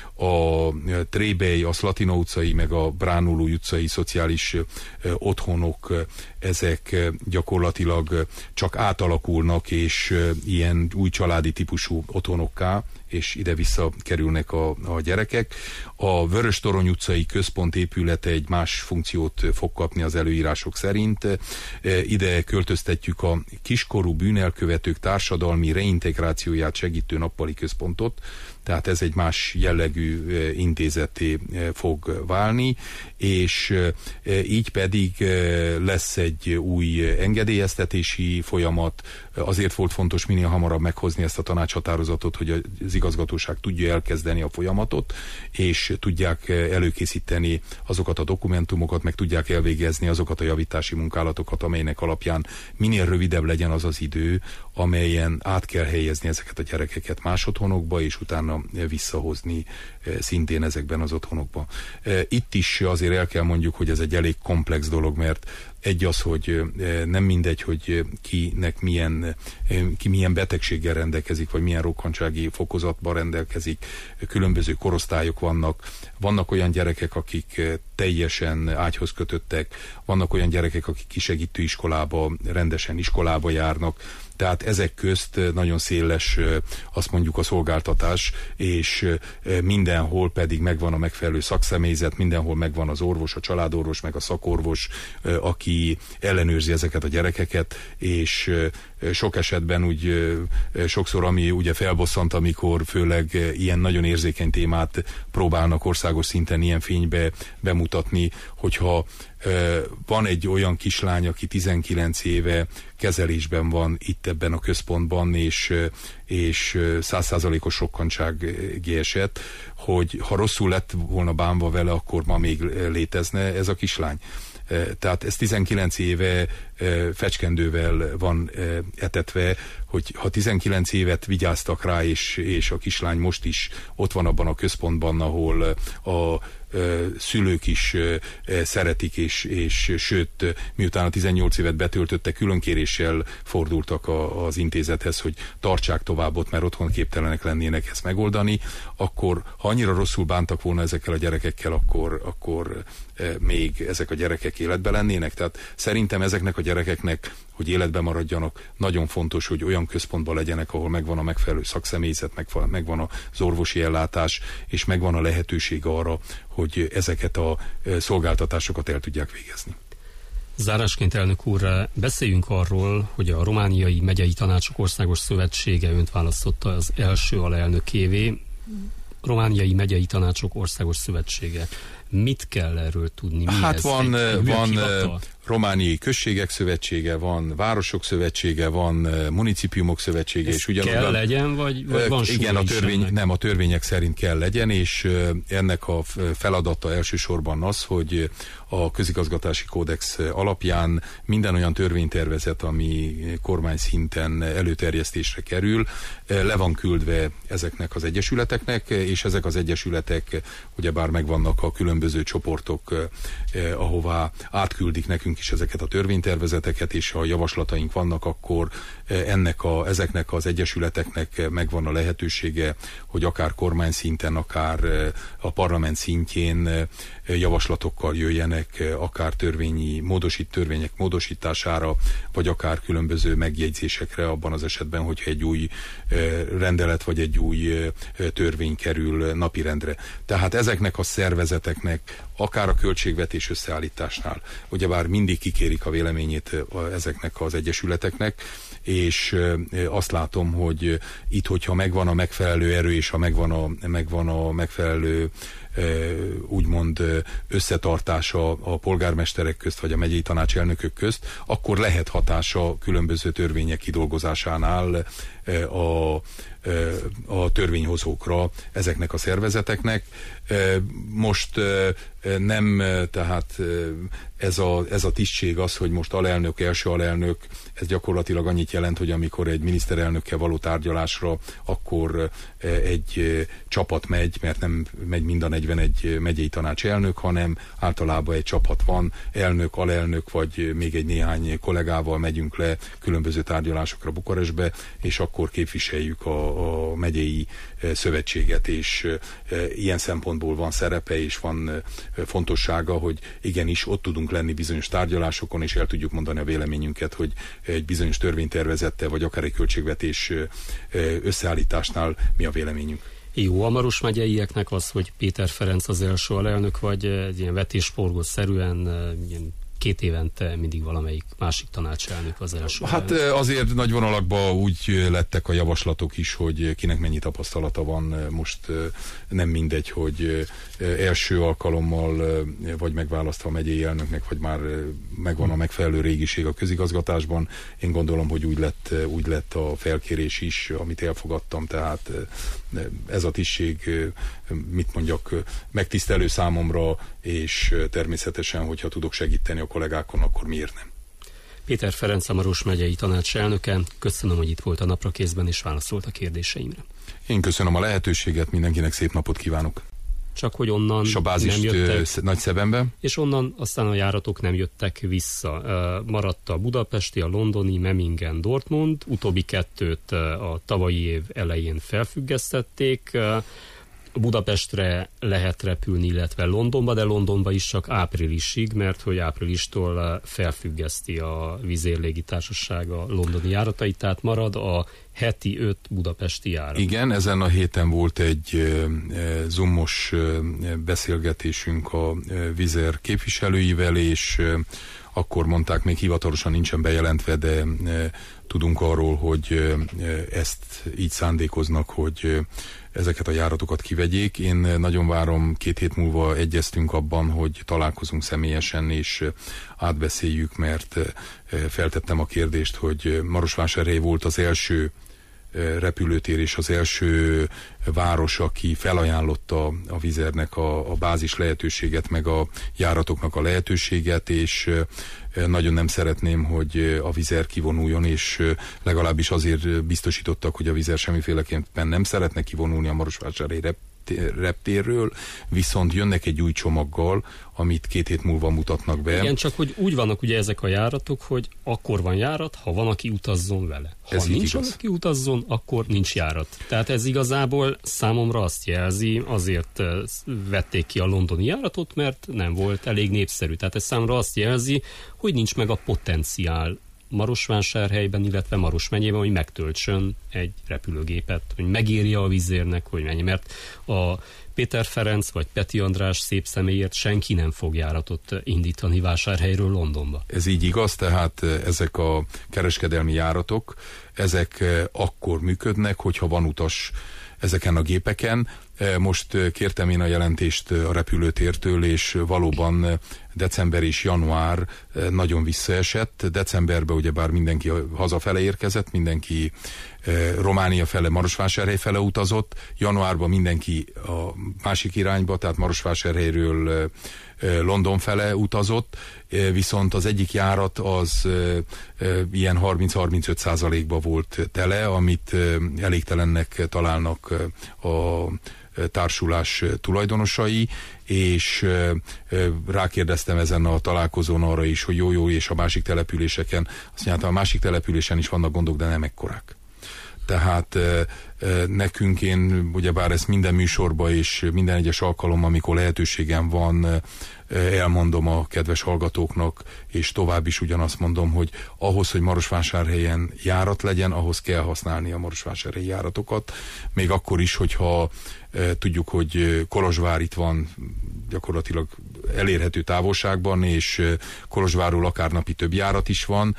a Trébej, a Szlatina utcai, meg a Bránuló utcai szociális otthonok, ezek gyakorlatilag csak átalakulnak, és ilyen új családi típusú otthonokká, és ide-vissza kerülnek a gyerekek. A Vöröstorony utcai központ épülete egy más funkciót fog kapni az előírások szerint. Ide költöztetjük a kiskorú bűnelkövetők társadalmi reintegrációját segítő nappali központot, tehát ez egy más jellegű intézetté fog válni, és így pedig lesz egy új engedélyeztetési folyamat. Azért volt fontos minél hamarabb meghozni ezt a tanácshatározatot, hogy az igazgatóság tudja elkezdeni a folyamatot, és tudják előkészíteni azokat a dokumentumokat, meg tudják elvégezni azokat a javítási munkálatokat, amelynek alapján minél rövidebb legyen az az idő, amelyen át kell helyezni ezeket a gyerekeket más otthonokba, és utána visszahozni szintén ezekben az otthonokba. Itt is azért el kell mondjuk, hogy ez egy elég komplex dolog, mert egy az, hogy nem mindegy, hogy ki milyen betegséggel rendelkezik, vagy milyen rokkantsági fokozatban rendelkezik, különböző korosztályok vannak. Vannak olyan gyerekek, akik teljesen ágyhoz kötöttek, vannak olyan gyerekek, akik kisegítő iskolába, rendesen iskolába járnak, tehát ezek közt nagyon széles, azt mondjuk, a szolgáltatás, és mindenhol pedig megvan a megfelelő szakszemélyzet, mindenhol megvan az orvos, a családorvos, meg a szakorvos, aki ellenőrzi ezeket a gyerekeket, és sok esetben úgy sokszor, ami ugye felbosszant, amikor főleg ilyen nagyon érzékeny témát próbálnak országos szinten ilyen fénybe bemutatni, hogyha van egy olyan kislány, aki 19 éve kezelésben van itt ebben a központban, és 100%-os rokkantsági eset, hogy ha rosszul lett volna bánva vele, akkor ma még létezne ez a kislány. Tehát ez 19 éve fecskendővel van etetve, hogy ha 19 évet vigyáztak rá, és a kislány most is ott van abban a központban, ahol a szülők is szeretik, és sőt, miután a 18 évet betöltötte, különkéréssel fordultak az intézethez, hogy tartsák tovább ott, mert otthon képtelenek lennének ezt megoldani, akkor ha annyira rosszul bántak volna ezekkel a gyerekekkel, akkor még ezek a gyerekek életben lennének. Tehát szerintem ezeknek a gyerekeknek, hogy életben maradjanak, nagyon fontos, hogy olyan központban legyenek, ahol megvan a megfelelő szakszemélyzet, megvan az orvosi ellátás, és megvan a lehetőség arra, hogy ezeket a szolgáltatásokat el tudják végezni. Zárásként, elnök úr, beszéljünk arról, hogy a Romániai Megyei Tanácsok Országos Szövetsége önt választotta az első alelnökévé. Romániai Megyei Tanácsok Országos Szövetsége. Mit kell erről tudni? Hát van Romániai Községek Szövetsége, van Városok Szövetsége, van Municipiumok Szövetsége, és ugyanúgy kell legyen, vagy van igen, a törvények szerint kell legyen, és ennek a feladata elsősorban az, hogy a közigazgatási kódex alapján minden olyan törvénytervezet, ami kormány szinten előterjesztésre kerül, le van küldve ezeknek az egyesületeknek, és ezek az egyesületek ugyebár megvannak a különböző csoportok, ahová átküldik nekünk is ezeket a törvénytervezeteket, és ha javaslataink vannak, akkor ezeknek az egyesületeknek megvan a lehetősége, hogy akár kormány szinten, akár a parlament szintjén javaslatokkal jöjjenek, akár törvények módosítására, vagy akár különböző megjegyzésekre abban az esetben, hogyha egy új rendelet vagy egy új törvény kerül napirendre. Tehát ezeknek a szervezeteknek, akár a költségvetés összeállításnál, ugyebár mindig kikérik a véleményét ezeknek az egyesületeknek, és azt látom, hogy itt, hogyha megvan a megfelelő erő, és ha megvan a megfelelő úgymond összetartása a polgármesterek közt, vagy a megyei tanácselnökök közt, akkor lehet hatása különböző törvények kidolgozásánál a törvényhozókra ezeknek a szervezeteknek. Most nem, tehát ez a tisztség az, hogy most alelnök, első alelnök, ez gyakorlatilag annyit jelent, hogy amikor egy miniszterelnökkel való tárgyalásra, akkor egy csapat megy, mert nem megy mind a 41 megyei tanácselnök, hanem általában egy csapat van, elnök, alelnök, vagy még egy néhány kollégával megyünk le különböző tárgyalásokra Bukarestbe, és akkor képviseljük a megyei szövetséget, és ilyen szempontból van szerepe, és van fontossága, hogy igenis ott tudunk lenni bizonyos tárgyalásokon, és el tudjuk mondani a véleményünket, hogy egy bizonyos törvénytervezettel, vagy akár egy költségvetés összeállításnál mi a véleményünk. Jó a Maros megyeieknek az, hogy Péter Ferenc az első alelnök, vagy egy ilyen vetésforgószerűen ilyen 2 évente mindig valamelyik másik tanácselnök az első. Hát azért nagy vonalakban úgy lettek a javaslatok is, hogy kinek mennyi tapasztalata van. Most nem mindegy, hogy első alkalommal vagy megválasztva a megyei elnöknek, vagy már megvan a megfelelő régiség a közigazgatásban. Én gondolom, hogy úgy lett a felkérés is, amit elfogadtam, tehát ez a tisztség, mit mondjak, megtisztelő számomra, és természetesen, hogyha tudok segíteni a kollégákon, akkor miért nem. Péter Ferenc, a Maros megyei tanácselnöke, köszönöm, hogy itt volt a Naprakészben, és válaszolt a kérdéseimre. Én köszönöm a lehetőséget, mindenkinek szép napot kívánok. Csak hogy onnan és a bázist nem jöttek. Nagyszebenbe. És onnan aztán a járatok nem jöttek vissza. Maradt a budapesti, a londoni, Memmingen, Dortmund. Utóbbi 2-t a tavalyi év elején felfüggesztették. Budapestre lehet repülni, illetve Londonba, de Londonba is csak áprilisig, mert hogy áprilistól felfüggeszti a Wizz légitársaság a londoni járatait, tehát marad a heti 5 budapesti járat. Igen, ezen a héten volt egy zoomos beszélgetésünk a Wizz képviselőivel, és akkor mondták, még hivatalosan nincsen bejelentve, de tudunk arról, hogy ezt így szándékoznak, hogy ezeket a járatokat kivegyék. Én nagyon várom, 2 hét múlva egyeztünk abban, hogy találkozunk személyesen, és átbeszéljük, mert feltettem a kérdést, hogy Marosvásárhely volt az első repülőtér és az első város, aki felajánlotta a Wizz-nek a bázis lehetőséget, meg a járatoknak a lehetőséget, és nagyon nem szeretném, hogy a Wizz kivonuljon, és legalábbis azért biztosítottak, hogy a Wizz semmiféleképpen nem szeretne kivonulni a Marosvásárhelyi reptérről, viszont jönnek egy új csomaggal, amit 2 hét múlva mutatnak be. Igen, csak hogy úgy vannak ugye ezek a járatok, hogy akkor van járat, ha van, aki utazzon vele. Ha ez nincs, aki utazzon, akkor nincs járat. Tehát ez igazából számomra azt jelzi, azért vették ki a londoni járatot, mert nem volt elég népszerű. Tehát ez számomra azt jelzi, hogy nincs meg a potenciál Marosvásárhelyben, illetve Maros megyében, hogy megtöltsön egy repülőgépet, hogy megírja a Wizz-nek, hogy mennyi, mert a Péter Ferenc vagy Peti András szép személyért senki nem fog járatot indítani Vásárhelyről Londonba. Ez így igaz, tehát ezek a kereskedelmi járatok, ezek akkor működnek, hogyha van utas ezeken a gépeken. Most kértem én a jelentést a repülőtértől, és valóban december és január nagyon visszaesett. Decemberben ugyebár mindenki hazafele érkezett, mindenki Románia fele, Marosvásárhely fele utazott. Januárban mindenki a másik irányba, tehát Marosvásárhelyről London fele utazott, viszont az egyik járat az ilyen 30-35%-ba volt tele, amit elégtelennek találnak a társulás tulajdonosai, és rákérdeztem ezen a találkozón arra is, hogy jó, és a másik településeken, azt mondta, a másik településen is vannak gondok, de nem ekkorák. Tehát nekünk, én ugyebár ezt minden műsorban és minden egyes alkalommal, amikor lehetőségem van, elmondom a kedves hallgatóknak, és tovább is ugyanazt mondom, hogy ahhoz, hogy Marosvásárhelyen járat legyen, ahhoz kell használni a marosvásárhelyi járatokat, még akkor is, hogyha tudjuk, hogy Kolozsvár itt van gyakorlatilag elérhető távolságban, és Kolozsvárról akár napi több járat is van,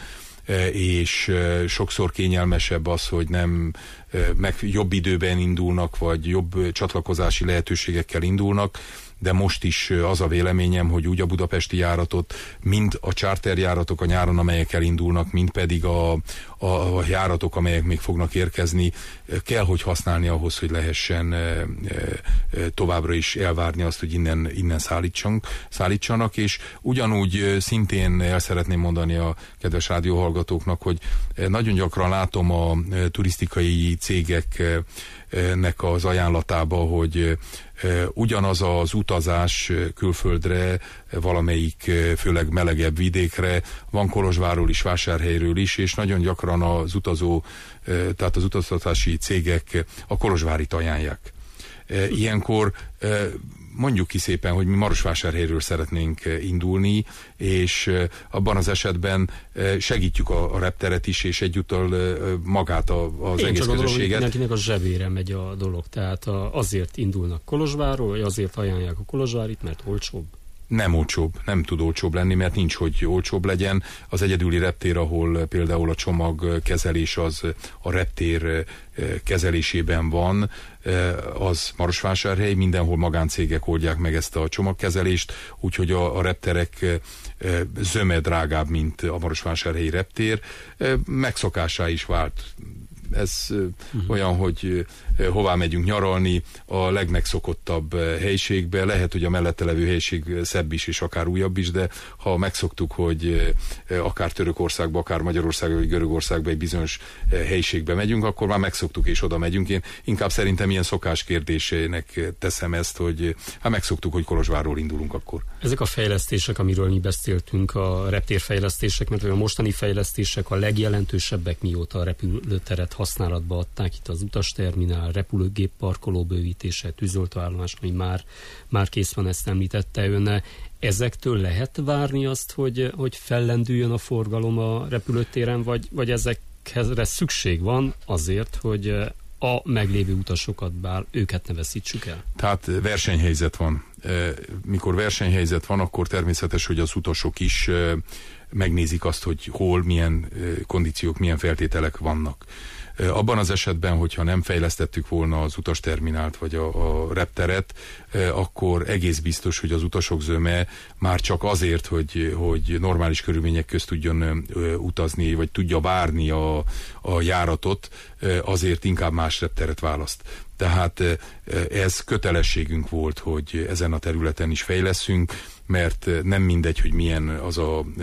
és sokszor kényelmesebb az, hogy nem meg jobb időben indulnak, vagy jobb csatlakozási lehetőségekkel indulnak, de most is az a véleményem, hogy úgy a budapesti járatot, mind a charterjáratok a nyáron, amelyek elindulnak, mind pedig a járatok, amelyek még fognak érkezni, kell, hogy használni ahhoz, hogy lehessen továbbra is elvárni azt, hogy innen szállítsanak, és ugyanúgy szintén el szeretném mondani a kedves rádióhallgatóknak, hogy nagyon gyakran látom a turisztikai cégeknek az ajánlatába, hogy ugyanaz az utazás külföldre, valamelyik főleg melegebb vidékre, van Kolozsvárról is, Vásárhelyről is, és nagyon gyakran az utazó, tehát az utaztatási cégek a Kolozsvárit ajánlják. Ilyenkor mondjuk ki szépen, hogy mi Marosvásárhelyről szeretnénk indulni, és abban az esetben segítjük a repteret is, és egyúttal magát az egész közösséget. Mindenkinek a zsebére megy a dolog, tehát azért indulnak Kolozsvárról, vagy azért ajánlják a Kolozsvárit, mert olcsóbb? Nem olcsóbb, nem tud olcsóbb lenni, mert nincs, hogy olcsóbb legyen. Az egyedüli reptér, ahol például a csomagkezelés az a reptér kezelésében van, az Marosvásárhely, mindenhol magáncégek oldják meg ezt a csomagkezelést, úgyhogy a repterek zöme drágább, mint a Marosvásárhelyi reptér. Megszokásá is vált. Ez olyan, hogy hová megyünk nyaralni, a legmegszokottabb helyiségbe, lehet, hogy a mellette levő helység szebb is, és akár újabb is, de ha megszoktuk, hogy akár Törökországba, akár Magyarországba, vagy Görögországba egy bizonyos helyiségbe megyünk, akkor már megszoktuk, és oda megyünk. Én inkább szerintem ilyen szokás kérdésének teszem ezt, hogy megszoktuk, hogy Kolozsvárról indulunk akkor. Ezek a fejlesztések, amiről mi beszéltünk, a reptérfejlesztések, mert a mostani fejlesztések a legjelentősebbek, mióta a repülőteret használatba adták, itt az utasterminál, repülőgép parkoló bővítése, tűzoltóállomás, ami már kész van, ezt említette ön. Ezektől lehet várni azt, hogy fellendüljön a forgalom a repülőtéren, vagy ezekhez szükség van azért, hogy a meglévő utasokat, bár őket ne veszítsük el? Tehát versenyhelyzet van. Mikor versenyhelyzet van, akkor természetes, hogy az utasok is megnézik azt, hogy hol, milyen kondíciók, milyen feltételek vannak. Abban az esetben, hogyha nem fejlesztettük volna az utasterminált vagy a repteret, akkor egész biztos, hogy az utasok zöme már csak azért, hogy normális körülmények közt tudjon utazni, vagy tudja várni a járatot, azért inkább más repteret választ. Tehát ez kötelességünk volt, hogy ezen a területen is fejleszünk, mert nem mindegy, hogy milyen az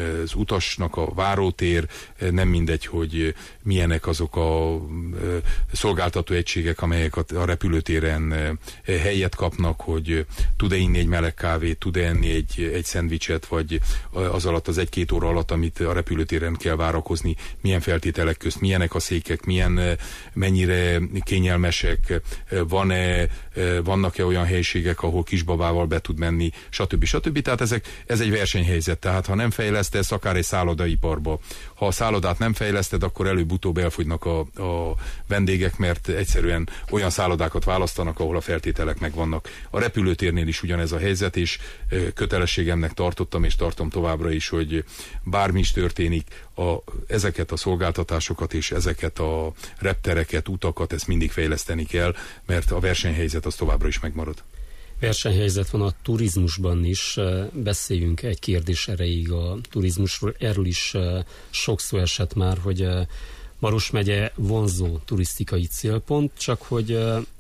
utasnak a várótér, nem mindegy, hogy milyenek azok a szolgáltató egységek, amelyek a repülőtéren helyet kapnak, hogy tud-e inni egy meleg kávét, tud-e enni egy szendvicset, vagy az alatt az 1-2 óra alatt, amit a repülőtéren kell várakozni, milyen feltételek közt, milyenek a székek, mennyire kényelmesek, vannak-e olyan helységek, ahol kisbabával be tud menni, stb. Tehát ez egy versenyhelyzet. Tehát ha nem fejlesztesz, akár egy szállodaiparba, ha a szállodát nem fejleszted, akkor előbb-utóbb elfogynak a vendégek, mert egyszerűen olyan szállodákat választanak, ahol a feltételek megvannak. A repülőtérnél is ugyanez a helyzet, és kötelességemnek tartottam, és tartom továbbra is, hogy bármi is történik, ezeket a szolgáltatásokat és ezeket a reptereket, utakat, ezt mindig fejleszteni kell, mert a versenyhelyzet az továbbra is megmarad. Versenyhelyzet van a turizmusban is. Beszéljünk egy kérdés erejéig a turizmusról. Erről is sok szó esett már, hogy Maros megye vonzó turisztikai célpont, csak hogy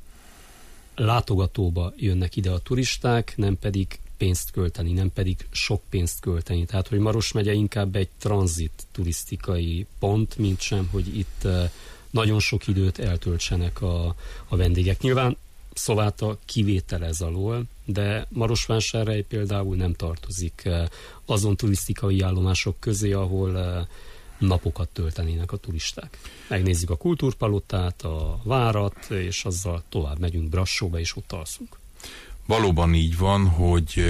látogatóba jönnek ide a turisták, nem pedig pénzt költeni, nem pedig sok pénzt költeni. Tehát, hogy Maros megye inkább egy tranzit turisztikai pont, mint sem, hogy itt nagyon sok időt eltöltsenek a vendégek. Nyilván Szováta kivétel ez alól, de Marosvásárhely például nem tartozik azon turisztikai állomások közé, ahol napokat töltenének a turisták. Megnézzük a Kultúrpalotát, a várat, és azzal tovább megyünk Brassóba, és ott alszunk. Valóban így van, hogy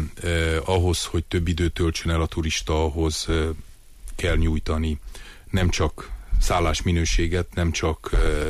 ahhoz, hogy több időt töltsön el a turista, ahhoz kell nyújtani nem csak szállásminőséget, nem csak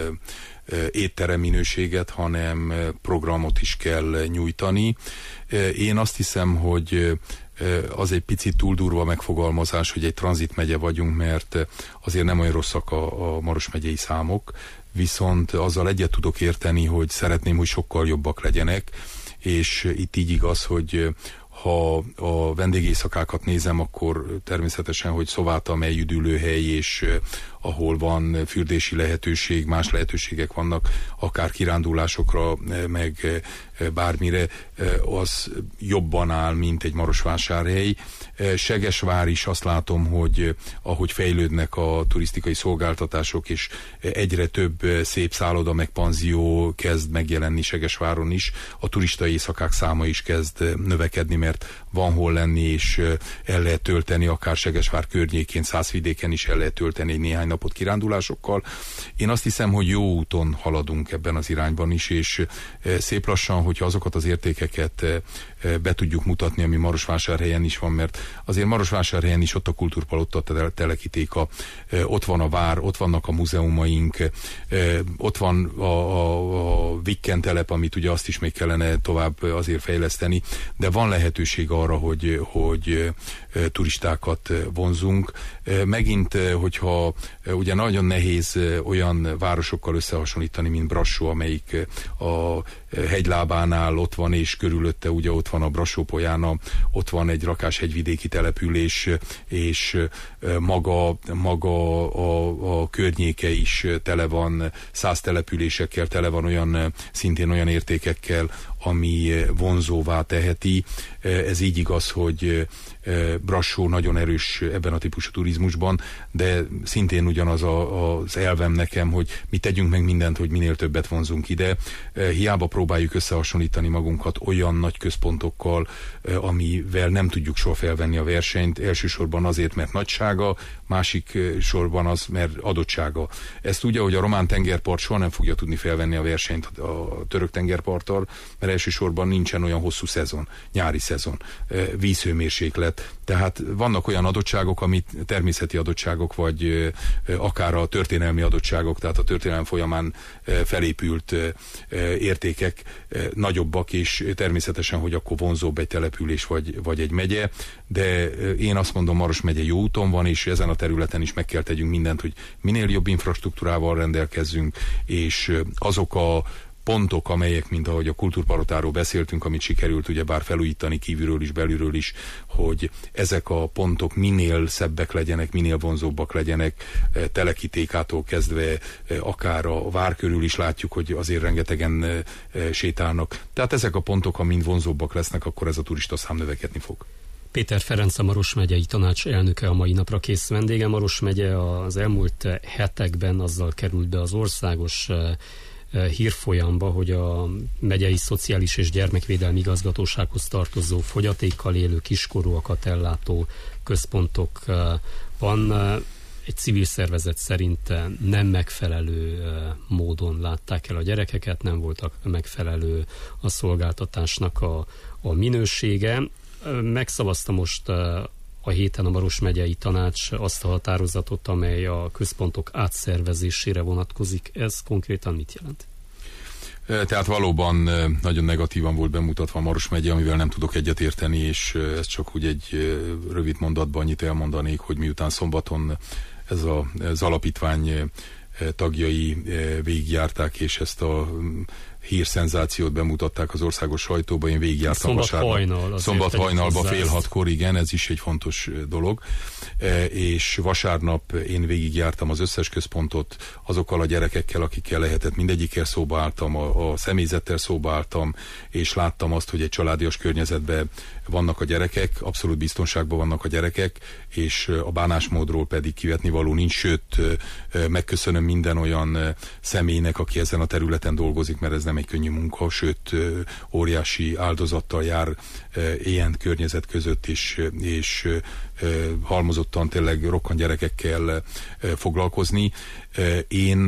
étterem minőséget, hanem programot is kell nyújtani. Én azt hiszem, hogy az egy picit túl durva megfogalmazás, hogy egy tranzit megye vagyunk, mert azért nem olyan rosszak a Maros megyei számok, viszont azzal egyet tudok érteni, hogy szeretném, hogy sokkal jobbak legyenek, és itt így igaz, hogy ha a vendégészakákat nézem, akkor természetesen, hogy Szováta, mely üdülőhely, és ahol van fürdési lehetőség, más lehetőségek vannak, akár kirándulásokra, meg bármire, az jobban áll, mint egy Marosvásárhely. Segesvár is azt látom, hogy ahogy fejlődnek a turisztikai szolgáltatások, és egyre több szép szálloda meg panzió kezd megjelenni Segesváron is, a turista éjszakák száma is kezd növekedni, mert van hol lenni, és el lehet tölteni, akár Segesvár környékén, Szászvidéken is el lehet tölteni egy néhány napot kirándulásokkal. Én azt hiszem, hogy jó úton haladunk ebben az irányban is, és szép lassan, hogyha azokat az értékeket be tudjuk mutatni, ami Marosvásárhelyen is van, mert azért Marosvásárhelyen is ott a Kultúrpalotta, Telekitéka, ott van a vár, ott vannak a múzeumaink, ott van a Vikken telep, amit ugye azt is még kellene tovább azért fejleszteni, de van lehetőség arra, hogy turistákat vonzunk. Megint, hogyha ugye nagyon nehéz olyan városokkal összehasonlítani, mint Brassó, amelyik a hegylábánál ott van, és körülötte ugye ott van a Brassó-Polyana, ott van egy rakáshegyvidéki település, és maga a környéke is tele van 100 településekkel, tele van szintén olyan értékekkel, ami vonzóvá teheti. Ez így igaz, hogy Brassó nagyon erős ebben a típusú turizmusban, de szintén ugyanaz az elvem nekem, hogy mi tegyünk meg mindent, hogy minél többet vonzunk ide. Hiába próbáljuk összehasonlítani magunkat olyan nagy központokkal, amivel nem tudjuk soha felvenni a versenyt, elsősorban azért, mert nagysága, másik sorban az, mert adottsága. Ezt tudja, hogy a román tengerpart soha nem fogja tudni felvenni a versenyt a török tengerparttal, mert elsősorban nincsen olyan hosszú szezon, nyári szezon, vízhőmérséklet. Tehát vannak olyan adottságok, amit természeti adottságok, vagy akár a történelmi adottságok, tehát a történelem folyamán felépült értékek nagyobbak, és természetesen, hogy akkor vonzóbb egy település, vagy egy megye, de én azt mondom, Maros megye jó úton van, és ezen a területen is meg kell tegyünk mindent, hogy minél jobb infrastruktúrával rendelkezzünk, és azok a pontok, amelyek, mint ahogy a Kultúrpalotáról beszéltünk, amit sikerült ugyebár felújítani kívülről is, belülről is, hogy ezek a pontok minél szebbek legyenek, minél vonzóbbak legyenek, Telekitékától kezdve akár a vár körül is látjuk, hogy azért rengetegen sétálnak. Tehát ezek a pontok, ha mind vonzóbbak lesznek, akkor ez a turista szám növekedni fog. Péter Ferenc, a Maros megyei tanács elnöke a mai napra kész vendége. Maros megye az elmúlt hetekben azzal került be az országos hírfolyamba, hogy a megyei szociális és gyermekvédelmi igazgatósághoz tartozó fogyatékkal élő kiskorúakat ellátó központokban egy civil szervezet szerint nem megfelelő módon látták el a gyerekeket, nem voltak megfelelő a szolgáltatásnak a minősége. Megszavazta most a héten a Maros megyei tanács azt a határozatot, amely a központok átszervezésére vonatkozik. Ez konkrétan mit jelent? Tehát valóban nagyon negatívan volt bemutatva a Maros megye, amivel nem tudok egyetérteni, és ez csak úgy egy rövid mondatban annyit elmondanék, hogy miután szombaton ez az alapítvány tagjai végigjárták, és ezt a hírszenzációt bemutatták az országos sajtóba, én végigjártam szombat hajnalba 5:30, igen, ez is egy fontos dolog, és vasárnap én végigjártam az összes központot azokkal a gyerekekkel, akikkel lehetett, mindegyikkel szóba álltam, a személyzettel szóba álltam, és láttam azt, hogy egy családias környezetben vannak a gyerekek, abszolút biztonságban vannak a gyerekek, és a bánásmódról pedig kivetni való nincs, sőt, megköszönöm minden olyan személynek, aki ezen a területen dolgozik, mert ez nem egy könnyű munka, sőt, óriási áldozattal jár ilyen környezet között, és halmozottan tényleg rokkant gyerekekkel foglalkozni. Én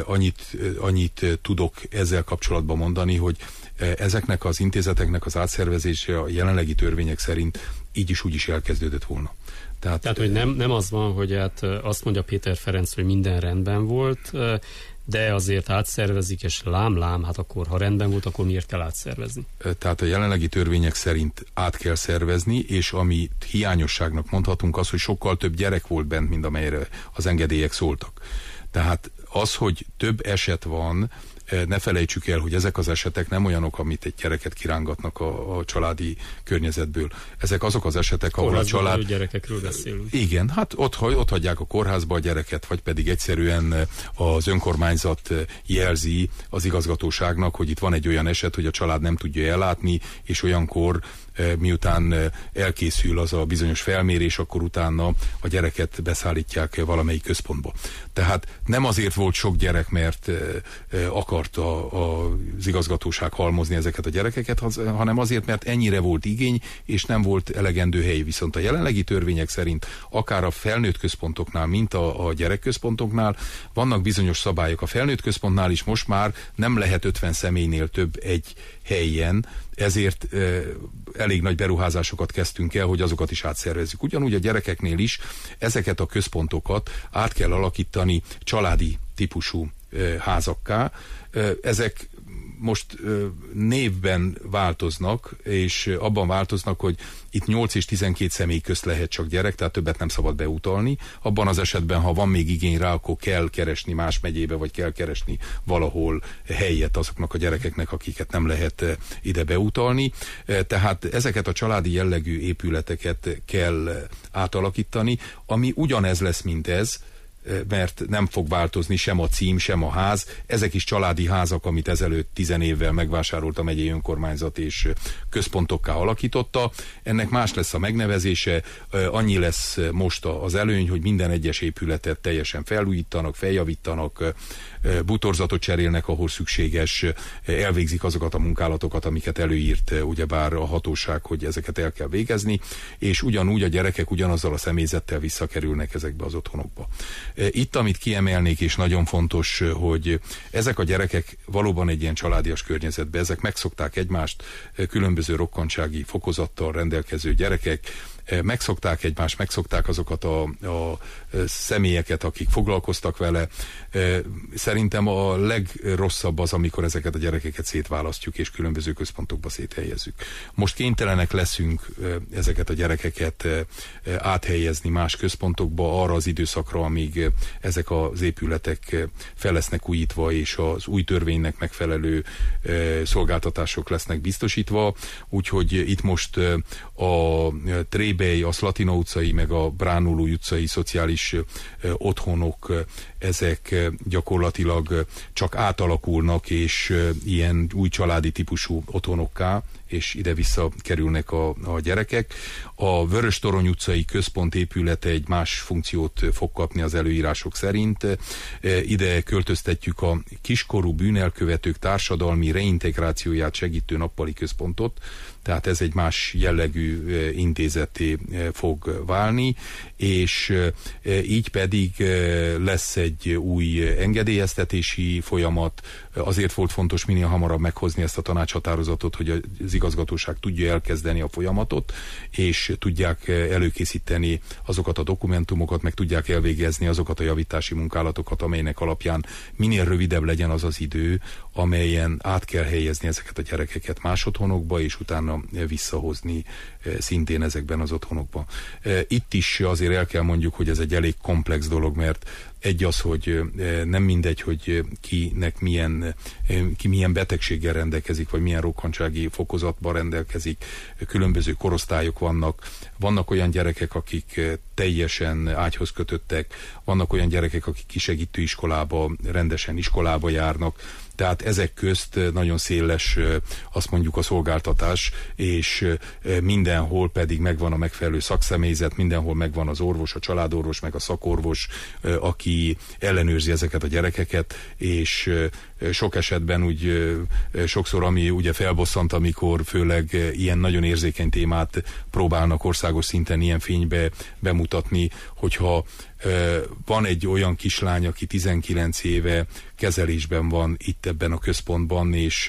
annyit tudok ezzel kapcsolatban mondani, hogy ezeknek az intézeteknek az átszervezése a jelenlegi törvények szerint így is úgy is elkezdődött volna. Tehát hogy nem az van, hogy hát azt mondja Péter Ferenc, hogy minden rendben volt, de azért átszervezik, és lám, hát akkor, ha rendben volt, akkor miért kell átszervezni? Tehát a jelenlegi törvények szerint át kell szervezni, és ami hiányosságnak mondhatunk, az, hogy sokkal több gyerek volt bent, mint amelyre az engedélyek szóltak. Tehát az, hogy több eset van, ne felejtsük el, hogy ezek az esetek nem olyanok, amit egy gyereket kirángatnak a családi környezetből. Ezek azok az esetek, ahol a család... gyerekekről beszélünk. Igen, hát ott hagyják a kórházba a gyereket, vagy pedig egyszerűen az önkormányzat jelzi az igazgatóságnak, hogy itt van egy olyan eset, hogy a család nem tudja ellátni, és olyankor miután elkészül az a bizonyos felmérés, akkor utána a gyereket beszállítják valamelyik központba. Tehát nem azért volt sok gyerek, mert akarta az igazgatóság halmozni ezeket a gyerekeket, hanem azért, mert ennyire volt igény, és nem volt elegendő hely. Viszont a jelenlegi törvények szerint akár a felnőtt központoknál, mint a gyerekközpontoknál vannak bizonyos szabályok. A felnőtt központnál is most már nem lehet 50 személynél több egy helyen, ezért elég nagy beruházásokat kezdtünk el, hogy azokat is átszervezzük. Ugyanúgy a gyerekeknél is ezeket a központokat át kell alakítani családi típusú házakká. Ezek most névben változnak, és abban változnak, hogy itt 8 és 12 személy közt lehet csak gyerek, tehát többet nem szabad beutalni. Abban az esetben, ha van még igény rá, akkor kell keresni más megyébe, vagy kell keresni valahol helyet azoknak a gyerekeknek, akiket nem lehet ide beutalni. Tehát ezeket a családi jellegű épületeket kell átalakítani, ami ugyanez lesz, mint ez, mert nem fog változni sem a cím, sem a ház. Ezek is családi házak, amit ezelőtt 10 évvel megvásárolt a megyei önkormányzat és központokká alakította. Ennek más lesz a megnevezése, annyi lesz most az előny, hogy minden egyes épületet teljesen felújítanak, feljavítanak, bútorzatot cserélnek, ahol szükséges, elvégzik azokat a munkálatokat, amiket előírt ugyebár a hatóság, hogy ezeket el kell végezni, és ugyanúgy a gyerekek ugyanazzal a személyzettel visszakerülnek ezekbe az otthonokba. Itt, amit kiemelnék, és nagyon fontos, hogy ezek a gyerekek valóban egy ilyen családias környezetben, ezek megszokták egymást, különböző rokkantsági fokozattal rendelkező gyerekek, megszokták egymást, megszokták azokat a személyeket, akik foglalkoztak vele. Szerintem a legrosszabb az, amikor ezeket a gyerekeket szétválasztjuk, és különböző központokba széthelyezzük. Most kénytelenek leszünk ezeket a gyerekeket áthelyezni más központokba arra az időszakra, amíg ezek az épületek fel lesznek újítva, és az új törvénynek megfelelő szolgáltatások lesznek biztosítva. Úgyhogy itt most a Trébej, a Szlatina utcai, meg a Bránulói utcai szociális otthonok, ezek gyakorlatilag csak átalakulnak, és ilyen új családi típusú otthonokká, és ide-vissza kerülnek a gyerekek. A Vöröstorony utcai központ épülete egy más funkciót fog kapni az előírások szerint. Ide költöztetjük a kiskorú bűnelkövetők társadalmi reintegrációját segítő nappali központot, tehát ez egy más jellegű intézetté fog válni, és így pedig lesz egy új engedélyeztetési folyamat. Azért volt fontos minél hamarabb meghozni ezt a tanácshatározatot, hogy az igazgatóság tudja elkezdeni a folyamatot, és tudják előkészíteni azokat a dokumentumokat, meg tudják elvégezni azokat a javítási munkálatokat, amelynek alapján minél rövidebb legyen az az idő, amelyen át kell helyezni ezeket a gyerekeket más otthonokba, és utána visszahozni szintén ezekben az otthonokba. Itt is azért el kell mondjuk, hogy ez egy elég komplex dolog, mert egy az, hogy nem mindegy, hogy ki milyen betegséggel rendelkezik, vagy milyen rokkantsági fokozatban rendelkezik, különböző korosztályok vannak. Vannak olyan gyerekek, akik teljesen ágyhoz kötöttek, vannak olyan gyerekek, akik kisegítő iskolába, rendesen iskolába járnak, tehát ezek közt nagyon széles, azt mondjuk, a szolgáltatás, és mindenhol pedig megvan a megfelelő szakszemélyzet, mindenhol megvan az orvos, a családorvos, meg a szakorvos, aki ellenőrzi ezeket a gyerekeket, és sok esetben úgy sokszor, ami ugye felbosszant, amikor főleg ilyen nagyon érzékeny témát próbálnak országos szinten ilyen fénybe bemutatni, hogyha van egy olyan kislány, aki 19 éve kezelésben van itt ebben a központban, és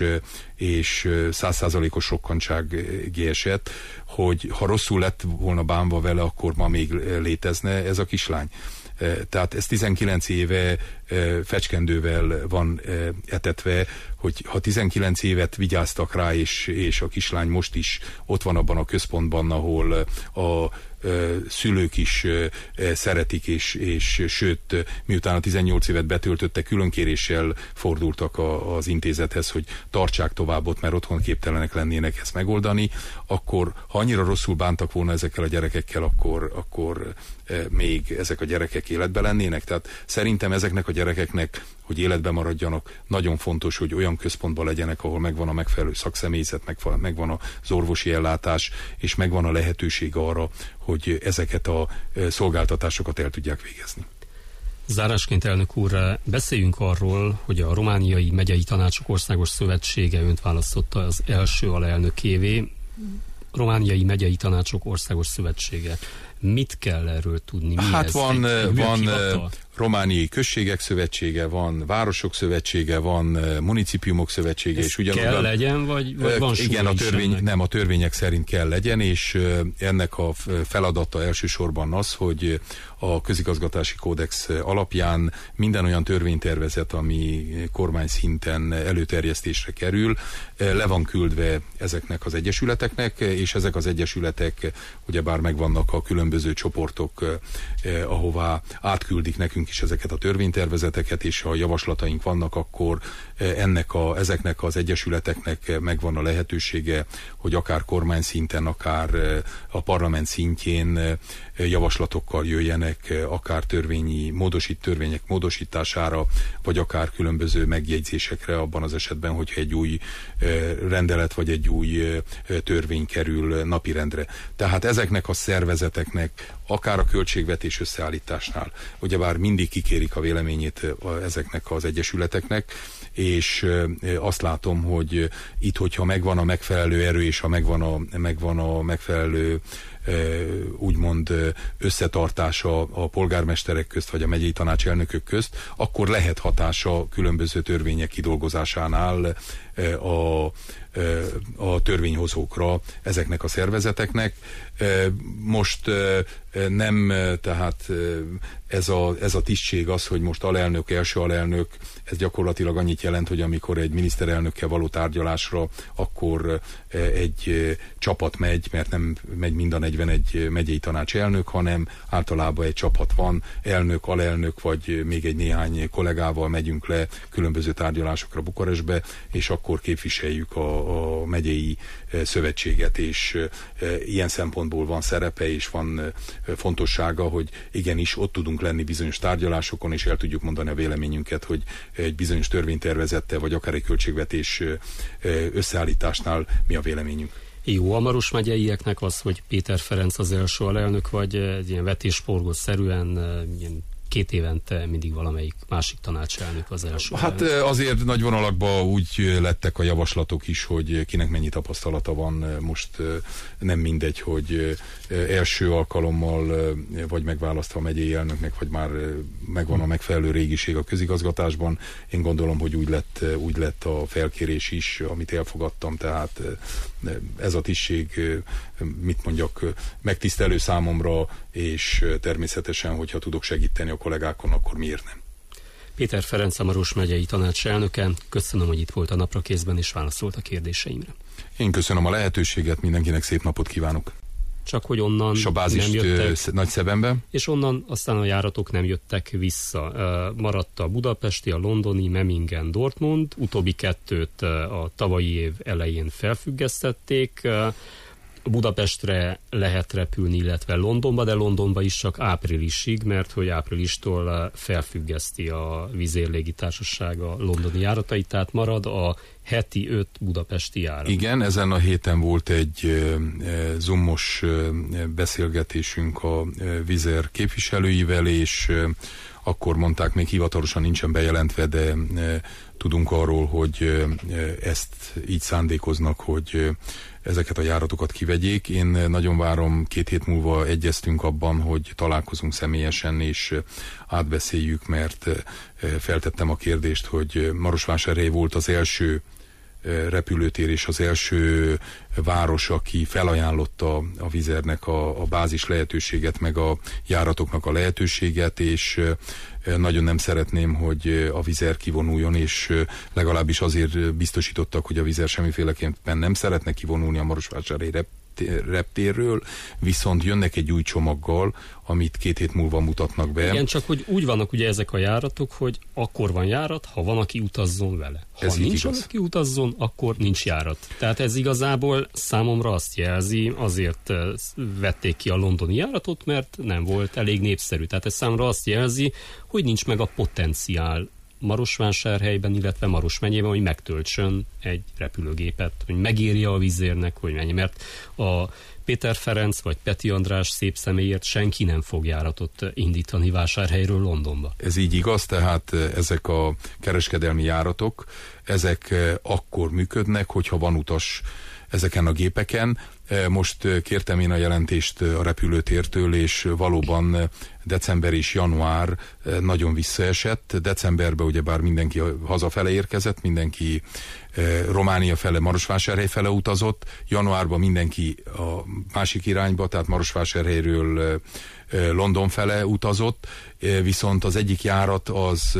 100%-os rokkantsági eset, hogy ha rosszul lett volna bánva vele, akkor ma még létezne ez a kislány. Tehát ez 19 éve fecskendővel van etetve, hogy ha 19 évet vigyáztak rá, és a kislány most is ott van abban a központban, ahol a szülők is szeretik, és sőt, miután a 18 évet betöltötte, különkéréssel fordultak az intézethez, hogy tartsák tovább ott, mert otthon képtelenek lennének ezt megoldani, akkor ha annyira rosszul bántak volna ezekkel a gyerekekkel, akkor még ezek a gyerekek életben lennének. Tehát szerintem ezeknek a gyerekeknek, hogy életben maradjanak, nagyon fontos, hogy olyan központban legyenek, ahol megvan a megfelelő szakszemélyzet, megvan az orvosi ellátás, és megvan a lehetőség arra, hogy ezeket a szolgáltatásokat el tudják végezni. Zárásként, elnök úr, beszéljünk arról, hogy a Romániai Megyei Tanácsok Országos Szövetsége önt választotta az első alelnökévé. Romániai Megyei Tanácsok Országos Szövetsége. Mit kell erről tudni? Hát van Romániai Községek Szövetsége, van Városok Szövetsége, van Municipiumok Szövetsége, és ugyanúgy kell legyen, vagy van igen, a törvények szerint kell legyen, és ennek a feladata elsősorban az, hogy a közigazgatási kódex alapján minden olyan törvénytervezet, ami kormány szinten előterjesztésre kerül, le van küldve ezeknek az egyesületeknek, és ezek az egyesületek ugyebár megvannak a különböző csoportok, ahová átküldik nekünk is ezeket a törvénytervezeteket, és ha javaslataink vannak, akkor ezeknek az egyesületeknek megvan a lehetősége, hogy akár kormány szinten, akár a parlament szintjén javaslatokkal jöjjenek, akár törvények módosítására, vagy akár különböző megjegyzésekre abban az esetben, hogyha egy új rendelet vagy egy új törvény kerül napirendre. Tehát ezeknek a szervezeteknek akár a költségvetés összeállításnál, ugyebár mindig kikérik a véleményét ezeknek az egyesületeknek, és azt látom, hogy itt, hogyha megvan a megfelelő erő, és ha megvan a megfelelő úgymond összetartása a polgármesterek közt, vagy a megyei tanácselnökök közt, akkor lehet hatása különböző törvények kidolgozásánál a törvényhozókra ezeknek a szervezeteknek. Most nem, tehát ez a tisztség az, hogy most alelnök, első alelnök, ez gyakorlatilag annyit jelent, hogy amikor egy miniszterelnökkel való tárgyalásra, akkor egy csapat megy, mert nem megy mind a 41 megyei tanácselnök, hanem általában egy csapat van, elnök, alelnök, vagy még egy néhány kollégával megyünk le különböző tárgyalásokra Bukarestbe, és akkor képviseljük a megyei szövetséget, és ilyen szempontból van szerepe, és van fontossága, hogy igenis ott tudunk lenni bizonyos tárgyalásokon, és el tudjuk mondani a véleményünket, hogy egy bizonyos törvénytervezettel, vagy akár egy költségvetés összeállításnál mi a véleményünk. Jó a Maros megyeieknek az, hogy Péter Ferenc az első alelnök, vagy egy ilyen vetésforgószerűen ilyen 2 évente mindig valamelyik másik tanácselnök az első. Hát azért nagy vonalakban úgy lettek a javaslatok is, hogy kinek mennyi tapasztalata van. Most nem mindegy, hogy első alkalommal vagy megválasztva megyei elnöknek, vagy már megvan a megfelelő régiség a közigazgatásban. Én gondolom, hogy úgy lett a felkérés is, amit elfogadtam, tehát ez a tisztség, mit mondjak, megtisztelő számomra, és természetesen, hogyha tudok segíteni a kollégákon, akkor miért nem. Péter Ferenc, a Maros megyei tanács elnöke, köszönöm, hogy itt volt a Naprakészben, és válaszolt a kérdéseimre. Én köszönöm a lehetőséget, mindenkinek szép napot kívánok. Csak hogy onnan és a bázist nem jöttek, nagy Szebenben. És onnan aztán a járatok nem jöttek vissza. Maradt a budapesti, a londoni, Memmingen, Dortmund, utóbbi 2-t a tavalyi év elején felfüggesztették. Budapestre lehet repülni, illetve Londonba, de Londonba is csak áprilisig, mert hogy áprilistól felfüggeszti a Wizzair légitársaság a londoni járatait, tehát marad a heti 5 budapesti járat. Igen, ezen a héten volt egy zoomos beszélgetésünk a Wizzair képviselőivel, és akkor mondták, még hivatalosan nincsen bejelentve, de tudunk arról, hogy ezt így szándékoznak, hogy ezeket a járatokat kivegyék. Én nagyon várom, 2 hét múlva egyeztünk abban, hogy találkozunk személyesen, és átbeszéljük, mert feltettem a kérdést, hogy Marosvásárhely volt az első repülőtér és az első város, aki felajánlotta a Wizzairnek a bázis lehetőséget, meg a járatoknak a lehetőséget, és nagyon nem szeretném, hogy a Wizzair kivonuljon, és legalábbis azért biztosítottak, hogy a Wizzair semmiféleképpen nem szeretne kivonulni a Marosvásárhelyi reptérről, viszont jönnek egy új csomaggal, amit 2 hét múlva mutatnak be. Igen, csak hogy úgy vannak ugye ezek a járatok, hogy akkor van járat, ha van, aki utazzon vele. Ha nincs, aki utazzon, akkor nincs járat. Tehát ez igazából számomra azt jelzi, azért vették ki a londoni járatot, mert nem volt elég népszerű. Tehát ez számomra azt jelzi, hogy nincs meg a potenciál Marosvásárhelyben, illetve Maros megyében, hogy megtöltsön egy repülőgépet, hogy megírja a Wizzairnek, hogy mennyi, mert a Péter Ferenc vagy Peti András szép személyért senki nem fog járatot indítani Vásárhelyről Londonba. Ez így igaz, tehát ezek a kereskedelmi járatok, ezek akkor működnek, hogyha van utas ezeken a gépeken. Most kértem én a jelentést a repülőtértől, és valóban december és január nagyon visszaesett. Decemberben ugyebár mindenki hazafele érkezett, mindenki Románia fele, Marosvásárhely fele utazott, januárban mindenki a másik irányba, tehát Marosvásárhelyről London fele utazott, viszont az egyik járat az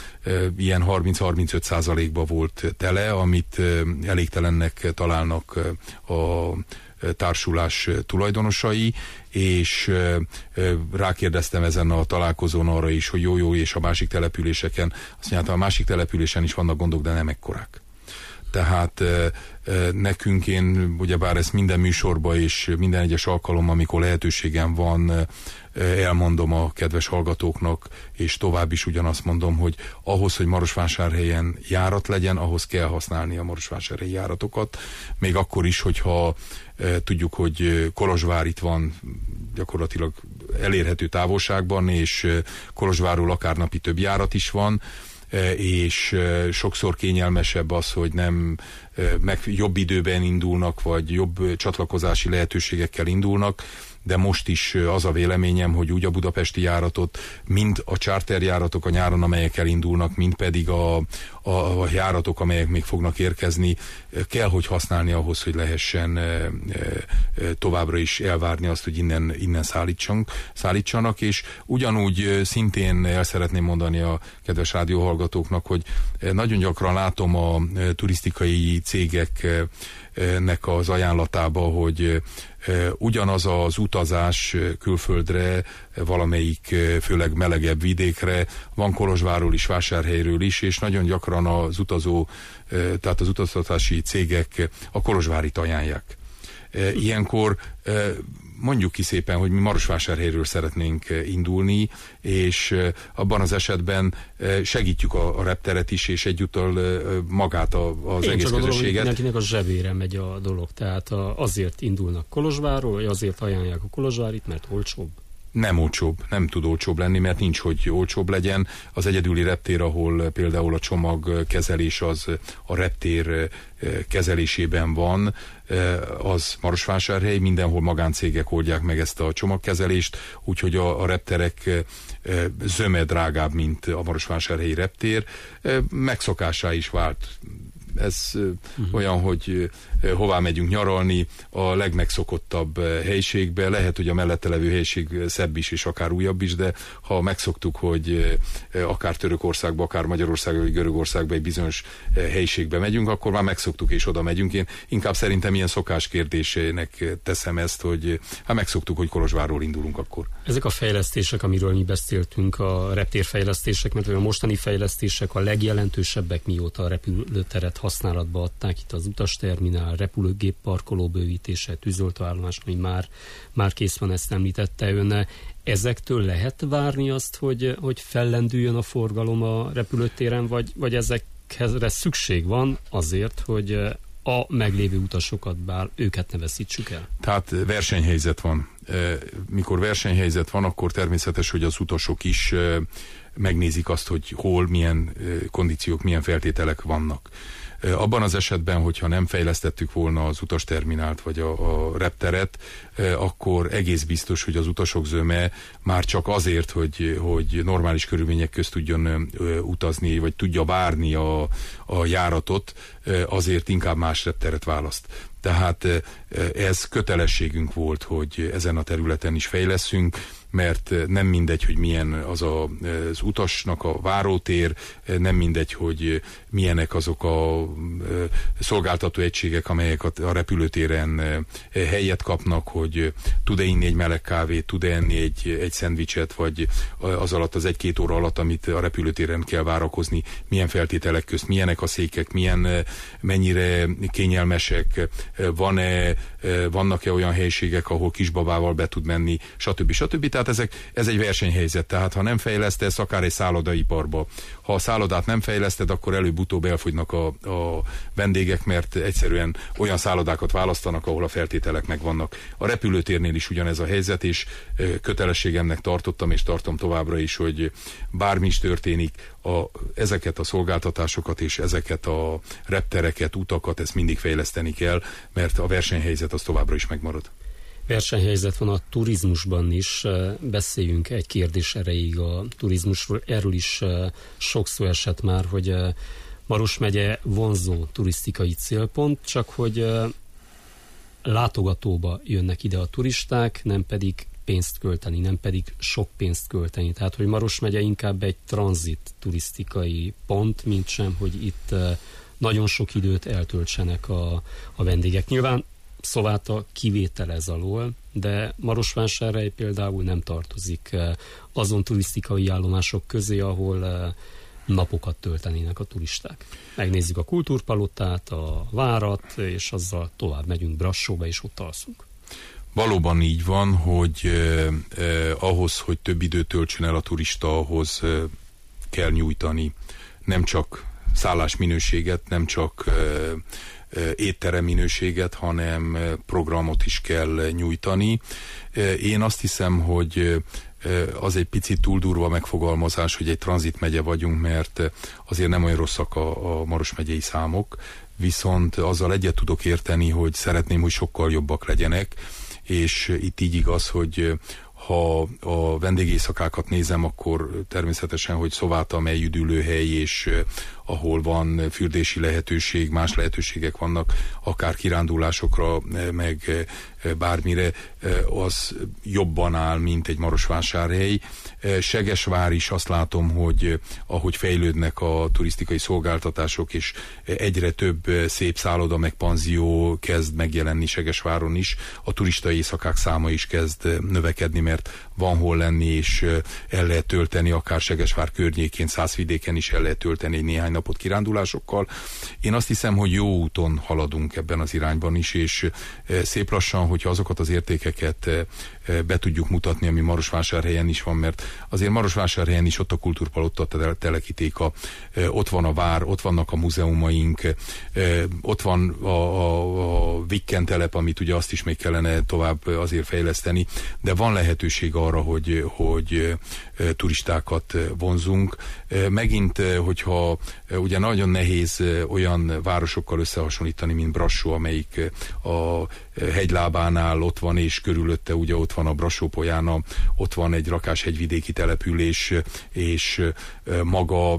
ilyen 30-35%-ba volt tele, amit elégtelennek találnak a társulás tulajdonosai, és rákérdeztem ezen a találkozón arra is, hogy jó, és a másik településeken, azt mondta, a másik településen is vannak gondok, de nem ekkorák. Tehát nekünk, én ugyebár ezt minden műsorban és minden egyes alkalommal, amikor lehetőségem van, elmondom a kedves hallgatóknak, és tovább is ugyanazt mondom, hogy ahhoz, hogy Marosvásárhelyen járat legyen, ahhoz kell használni a marosvásárhelyi járatokat. Még akkor is, hogyha tudjuk, hogy Kolozsvár itt van gyakorlatilag elérhető távolságban, és Kolozsvárról akár napi több járat is van, és sokszor kényelmesebb az, hogy nem jobb időben indulnak, vagy jobb csatlakozási lehetőségekkel indulnak, de most is az a véleményem, hogy úgy a budapesti járatot, mind a charterjáratok a nyáron, amelyek elindulnak, mind pedig a járatok, amelyek még fognak érkezni, kell, hogy használni ahhoz, hogy lehessen továbbra is elvárni azt, hogy innen szállítsanak, és ugyanúgy szintén el szeretném mondani a kedves rádióhallgatóknak, hogy nagyon gyakran látom a turisztikai cégeknek az ajánlatába, hogy ugyanaz az utazás külföldre, valamelyik főleg melegebb vidékre, van Kolozsvárról is, Vásárhelyről is, és nagyon gyakran az utazó, tehát az utaztatási cégek a Kolozsvárit ajánlják. Ilyenkor mondjuk ki szépen, hogy mi Marosvásárhelyről szeretnénk indulni, és abban az esetben segítjük a repteret is, és egyúttal magát az egész közösséget. Mindenkinek a zsebére megy a dolog, tehát azért indulnak Kolozsvárról, vagy azért ajánlják a Kolozsvárit, mert olcsóbb. Nem olcsóbb, nem tud olcsóbb lenni, mert nincs, hogy olcsóbb legyen. Az egyedüli reptér, ahol például a csomagkezelés az a reptér kezelésében van, az Marosvásárhely, mindenhol magáncégek oldják meg ezt a csomagkezelést, úgyhogy a repterek zöme drágább, mint a marosvásárhelyi reptér. Megszokásá is vált. Ez olyan, hogy hová megyünk nyaralni, a legmegszokottabb helyiségbe. Lehet, hogy a mellette levő helység szebb is, és akár újabb is, de ha megszoktuk, hogy akár Törökországba, akár Magyarországba, vagy Görögországba egy bizonyos helyiségbe megyünk, akkor már megszoktuk, és oda megyünk. Én inkább szerintem ilyen szokás kérdésének teszem ezt, hogy hát megszoktuk, hogy Kolozsvárról indulunk akkor. Ezek a fejlesztések, amiről mi beszéltünk, a reptérfejlesztések, mert a mostani fejlesztések a legjelentősebbek, mióta a repülőteret használatba adták, itt az utasterminál, repülőgép parkoló bővítése, tűzoltóállomás, ami már kész van, ezt említette ön. Ezektől lehet várni azt, hogy fellendüljön a forgalom a repülőtéren, vagy ezekre szükség van azért, hogy a meglévő utasokat, bár őket ne veszítsük el? Tehát versenyhelyzet van. Mikor versenyhelyzet van, akkor természetes, hogy az utasok is megnézik azt, hogy hol, milyen kondíciók, milyen feltételek vannak. Abban az esetben, hogyha nem fejlesztettük volna az utasterminált vagy a repteret, akkor egész biztos, hogy az utasok zöme már csak azért, hogy normális körülmények közt tudjon utazni, vagy tudja várni a járatot, azért inkább más repteret választ. Tehát ez kötelességünk volt, hogy ezen a területen is fejleszünk, mert nem mindegy, hogy milyen az utasnak a várótér, nem mindegy, hogy milyenek azok a szolgáltató egységek, amelyek a repülőtéren helyet kapnak, hogy tud-e inni egy meleg kávét, tud-e enni egy szendvicset, vagy az alatt az 1-2 óra alatt, amit a repülőtéren kell várakozni, milyen feltételek közt, milyenek a székek, mennyire kényelmesek, vannak-e olyan helyiségek, ahol kisbabával be tud menni, stb. Tehát ez egy versenyhelyzet, tehát ha nem fejlesztesz, akár egy szállodaiparba, ha a szállodát nem fejleszted, akkor előbb-utóbb elfogynak a vendégek, mert egyszerűen olyan szállodákat választanak, ahol a feltételek megvannak. A repülőtérnél is ugyanez a helyzet, és kötelességemnek tartottam, és tartom továbbra is, hogy bármi is történik, ezeket a szolgáltatásokat és ezeket a reptereket, utakat, ezt mindig fejleszteni kell, mert a versenyhelyzet az továbbra is megmarad. Versenyhelyzet van a turizmusban is. Beszéljünk egy kérdés erejéig a turizmusról. Erről is sok szó esett már, hogy Maros megye vonzó turisztikai célpont, csak hogy látogatóba jönnek ide a turisták, nem pedig pénzt költeni, nem pedig sok pénzt költeni. Tehát, hogy Maros megye inkább egy tranzit turisztikai pont, mint sem, hogy itt nagyon sok időt eltöltsenek a vendégek. Nyilván Szováta kivétel ez alól, de Marosvásárhely például nem tartozik azon turisztikai állomások közé, ahol napokat töltenének a turisták. Megnézzük a kultúrpalotát, a várat, és azzal tovább megyünk Brassóba, és ott alszunk. Valóban így van, hogy ahhoz, hogy több időt töltsön el a turista, ahhoz kell nyújtani nem csak szállásminőséget, nem csak étterem minőséget, hanem programot is kell nyújtani. Én azt hiszem, hogy az egy picit túl durva megfogalmazás, hogy egy tranzit megye vagyunk, mert azért nem olyan rosszak a Maros megyei számok, viszont azzal egyet tudok érteni, hogy szeretném, hogy sokkal jobbak legyenek, és itt így igaz, hogy ha a vendégészakákat nézem, akkor természetesen, hogy Szováta, mely üdülőhely, és ahol van fürdési lehetőség, más lehetőségek vannak, akár kirándulásokra, meg bármire, az jobban áll, mint egy Marosvásárhely. Segesvár is azt látom, hogy ahogy fejlődnek a turisztikai szolgáltatások, és egyre több szép szálloda meg panzió kezd megjelenni Segesváron is, a turistai éjszakák száma is kezd növekedni, mert van hol lenni, és el lehet tölteni, akár Segesvár környékén, Szászvidéken is el lehet tölteni egy néhány napot kirándulásokkal. Én azt hiszem, hogy jó úton haladunk ebben az irányban is, és szép lassan, hogyha azokat az értékeket be tudjuk mutatni, ami Marosvásárhelyen is van, mert azért Marosvásárhelyen is ott a kultúrpalotta, a Telekitéka, ott van a vár, ott vannak a múzeumaink, ott van a Vikken telep, amit ugye azt is még kellene tovább azért fejleszteni, de van lehetőség arra, hogy turistákat vonzunk. Megint, hogyha ugye nagyon nehéz olyan városokkal összehasonlítani, mint Brassó, amelyik a hegylábánál ott van, és körülötte ugye ott van a Brassó-Polyána, ott van egy rakás hegyvidéki település, és maga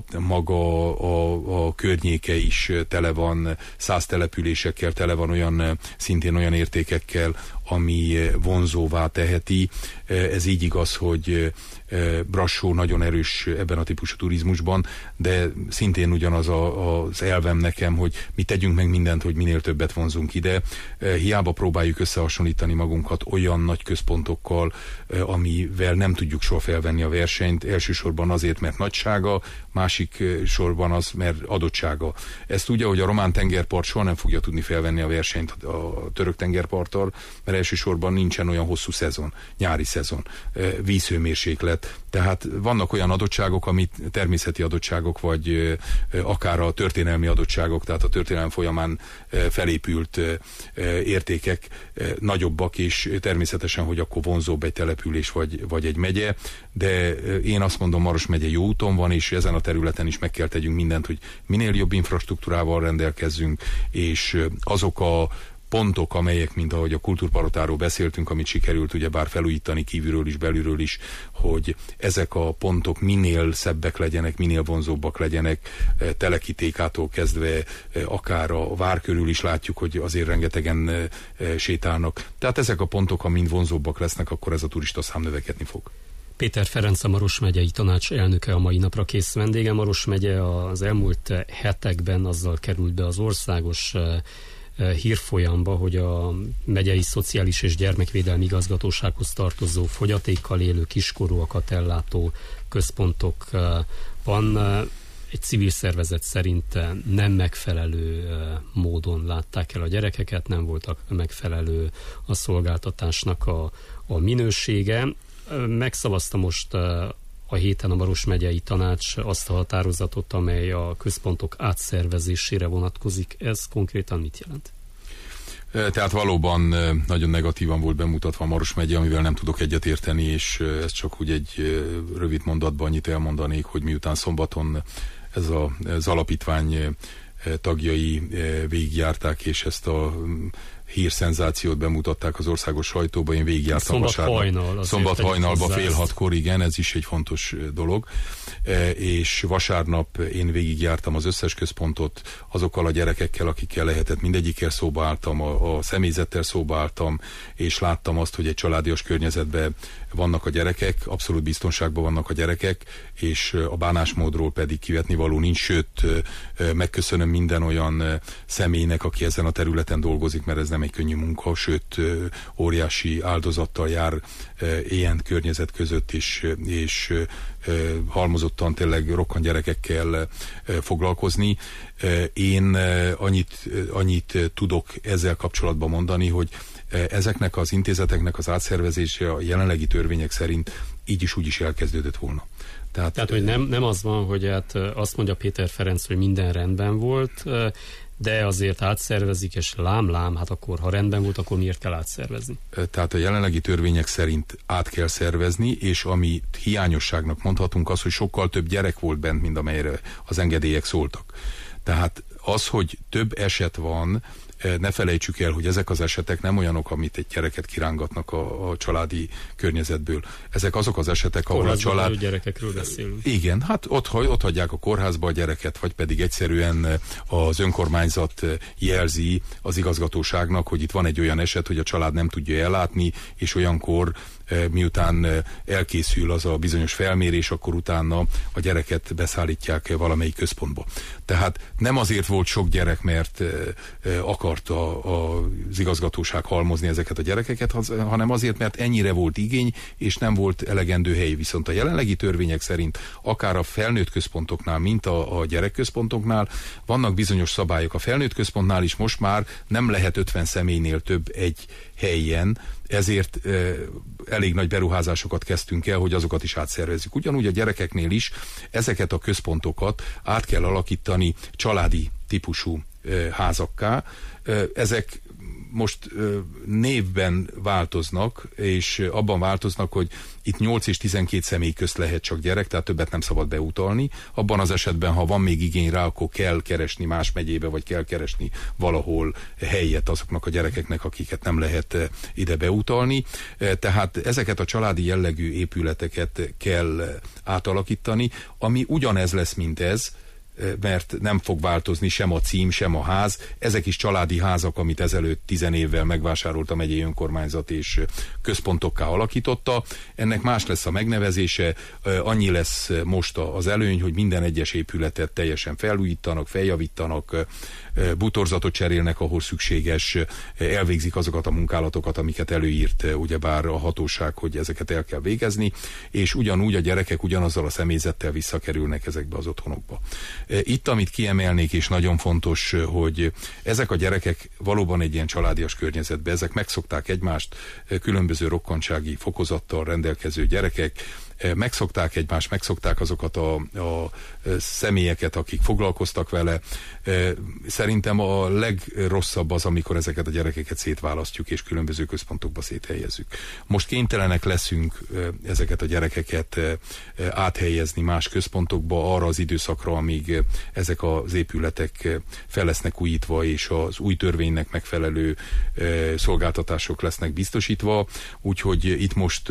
a környéke is tele van 100 településekkel, tele van olyan, szintén olyan értékekkel, ami vonzóvá teheti. Ez így igaz, hogy Brassó nagyon erős ebben a típusú turizmusban, de szintén ugyanaz az elvem nekem, hogy mi tegyünk meg mindent, hogy minél többet vonzunk ide. Hiába próbáljuk összehasonlítani magunkat olyan nagy központokkal, amivel nem tudjuk soha felvenni a versenyt, elsősorban azért, mert nagysága, másik sorban az, mert adottsága. Ezt ugye, hogy a román tengerpart soha nem fogja tudni felvenni a versenyt a török tengerparttal, mert elsősorban nincsen olyan hosszú szezon, nyári szezon, vízhőmérséklet. Tehát vannak olyan adottságok, amit természeti adottságok, vagy akár a történelmi adottságok, tehát a történelem folyamán felépült értékek nagyobbak, és természetesen, hogy akkor vonzóbb egy település, vagy egy megye, de én azt mondom, Maros megye jó úton van, és ezen a területen is meg kell tegyünk mindent, hogy minél jobb infrastruktúrával rendelkezzünk, és azok a pontok, amelyek, mint ahogy a kultúrpalotáról beszéltünk, amit sikerült ugyebár felújítani kívülről is, belülről is, hogy ezek a pontok minél szebbek legyenek, minél vonzóbbak legyenek, Telekitékától kezdve akár a vár körül is látjuk, hogy azért rengetegen sétálnak. Tehát ezek a pontok, ha mind vonzóbbak lesznek, akkor ez a turista szám növekedni fog. Péter Ferenc, a Maros megyei tanács elnöke a mai napra kész vendége. Maros megye az elmúlt hetekben azzal került be az országos hírfolyamba, hogy a megyei szociális és gyermekvédelmi igazgatósághoz tartozó fogyatékkal élő kiskorúakat ellátó központokban egy civil szervezet szerint nem megfelelő módon látták el a gyerekeket, nem voltak megfelelő a szolgáltatásnak a minősége. Megszavazta most a héten a Maros megyei tanács azt a határozatot, amely a központok átszervezésére vonatkozik. Ez konkrétan mit jelent? Tehát valóban nagyon negatívan volt bemutatva a Maros megye, amivel nem tudok egyetérteni, és ez csak úgy egy rövid mondatban annyit elmondanék, hogy miután szombaton ez az alapítvány tagjai végigjárták, és ezt a hírszenzációt bemutatták az országos sajtóba, én végigjártam szombat hajnalba 5:30, igen, ez is egy fontos dolog, és vasárnap én végigjártam az összes központot azokkal a gyerekekkel, akikkel lehetett, mindegyikkel szóba álltam, a személyzettel szóba álltam, és láttam azt, hogy egy családias környezetben vannak a gyerekek, abszolút biztonságban vannak a gyerekek, és a bánásmódról pedig kivetnivaló nincs, sőt, megköszönöm minden olyan személynek, aki ezen a területen dolgozik, mert ez nem egy könnyű munka, sőt, óriási áldozattal jár ilyen környezet között is, és halmozottan tényleg rokkant gyerekekkel foglalkozni. Én annyit tudok ezzel kapcsolatban mondani, hogy ezeknek az intézeteknek az átszervezése a jelenlegi törvények szerint így is úgy is elkezdődött volna. Tehát hogy nem az van, hogy hát azt mondja Péter Ferenc, hogy minden rendben volt, de azért átszervezik, és lám, hát akkor, ha rendben volt, akkor miért kell átszervezni? Tehát a jelenlegi törvények szerint át kell szervezni, és ami hiányosságnak mondhatunk az, hogy sokkal több gyerek volt bent, mint amelyre az engedélyek szóltak. Tehát az, hogy több eset van, ne felejtsük el, hogy ezek az esetek nem olyanok, amit egy gyereket kirángatnak a családi környezetből. Ezek azok az esetek, ahol a család... gyerekekről beszélünk. Igen, hát ott hagyják a kórházba a gyereket, vagy pedig egyszerűen az önkormányzat jelzi az igazgatóságnak, hogy itt van egy olyan eset, hogy a család nem tudja ellátni, és olyankor miután elkészül az a bizonyos felmérés, akkor utána a gyereket beszállítják valamelyik központba. Tehát nem azért volt sok gyerek, mert akart akart az igazgatóság halmozni ezeket a gyerekeket, hanem azért, mert ennyire volt igény, és nem volt elegendő hely. Viszont a jelenlegi törvények szerint akár a felnőtt központoknál, mint a gyerekközpontoknál vannak bizonyos szabályok. A felnőtt központnál is most már nem lehet 50 személynél több egy helyen, ezért elég nagy beruházásokat kezdtünk el, hogy azokat is átszervezzük. Ugyanúgy a gyerekeknél is ezeket a központokat át kell alakítani családi típusú házakká. Ezek most névben változnak, és abban változnak, hogy itt 8 és 12 személy közt lehet csak gyerek, tehát többet nem szabad beutalni. Abban az esetben, ha van még igény rá, akkor kell keresni más megyébe, vagy kell keresni valahol helyet azoknak a gyerekeknek, akiket nem lehet ide beutalni. Tehát ezeket a családi jellegű épületeket kell átalakítani, ami ugyanez lesz, mint ez, mert nem fog változni sem a cím, sem a ház. Ezek is családi házak, amit ezelőtt 10 évvel megvásárolt a megyei önkormányzat és központokká alakította. Ennek más lesz a megnevezése, annyi lesz most az előny, hogy minden egyes épületet teljesen felújítanak, feljavítanak, bútorzatot cserélnek, ahol szükséges, elvégzik azokat a munkálatokat, amiket előírt ugyebár a hatóság, hogy ezeket el kell végezni, és ugyanúgy a gyerekek ugyanazzal a személyzettel visszakerülnek ezekbe az otthonokba. Itt, amit kiemelnék, és nagyon fontos, hogy ezek a gyerekek valóban egy ilyen családias környezetben, ezek megszokták egymást, különböző rokkantsági fokozattal rendelkező gyerekek, megszokták egymást, megszokták azokat a személyeket, akik foglalkoztak vele. Szerintem a legrosszabb az, amikor ezeket a gyerekeket szétválasztjuk, és különböző központokba széthelyezzük. Most kénytelenek leszünk ezeket a gyerekeket áthelyezni más központokba arra az időszakra, amíg ezek az épületek fel lesznek újítva, és az új törvénynek megfelelő szolgáltatások lesznek biztosítva. Úgyhogy itt most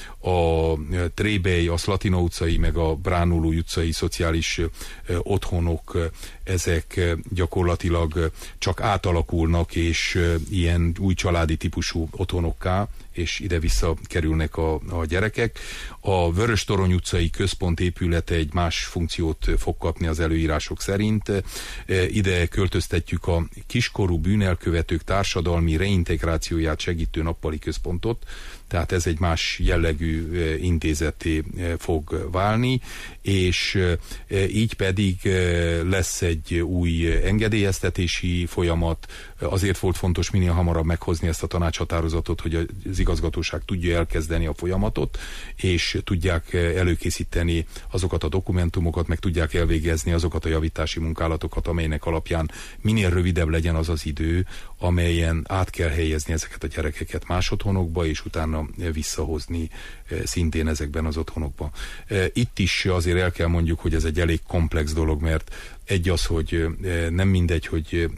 a Trébej, a Szlatina utcai, meg a Bránulói utcai szociális otthonok, ezek gyakorlatilag csak átalakulnak, és ilyen új családi típusú otthonokká, és ide visszakerülnek a gyerekek. A Vöröstorony utcai központ épülete egy más funkciót fog kapni az előírások szerint. Ide költöztetjük a kiskorú bűnelkövetők társadalmi reintegrációját segítő nappali központot, tehát ez egy más jellegű intézetté fog válni, és így pedig lesz egy új engedélyeztetési folyamat. Azért volt fontos minél hamarabb meghozni ezt a tanácshatározatot, hogy az igazgatóság tudja elkezdeni a folyamatot, és tudják előkészíteni azokat a dokumentumokat, meg tudják elvégezni azokat a javítási munkálatokat, amelynek alapján minél rövidebb legyen az az idő, amelyen át kell helyezni ezeket a gyerekeket más otthonokba, és utána visszahozni szintén ezekben az otthonokban. Itt is azért el kell mondjuk, hogy ez egy elég komplex dolog, mert egy az, hogy nem mindegy, hogy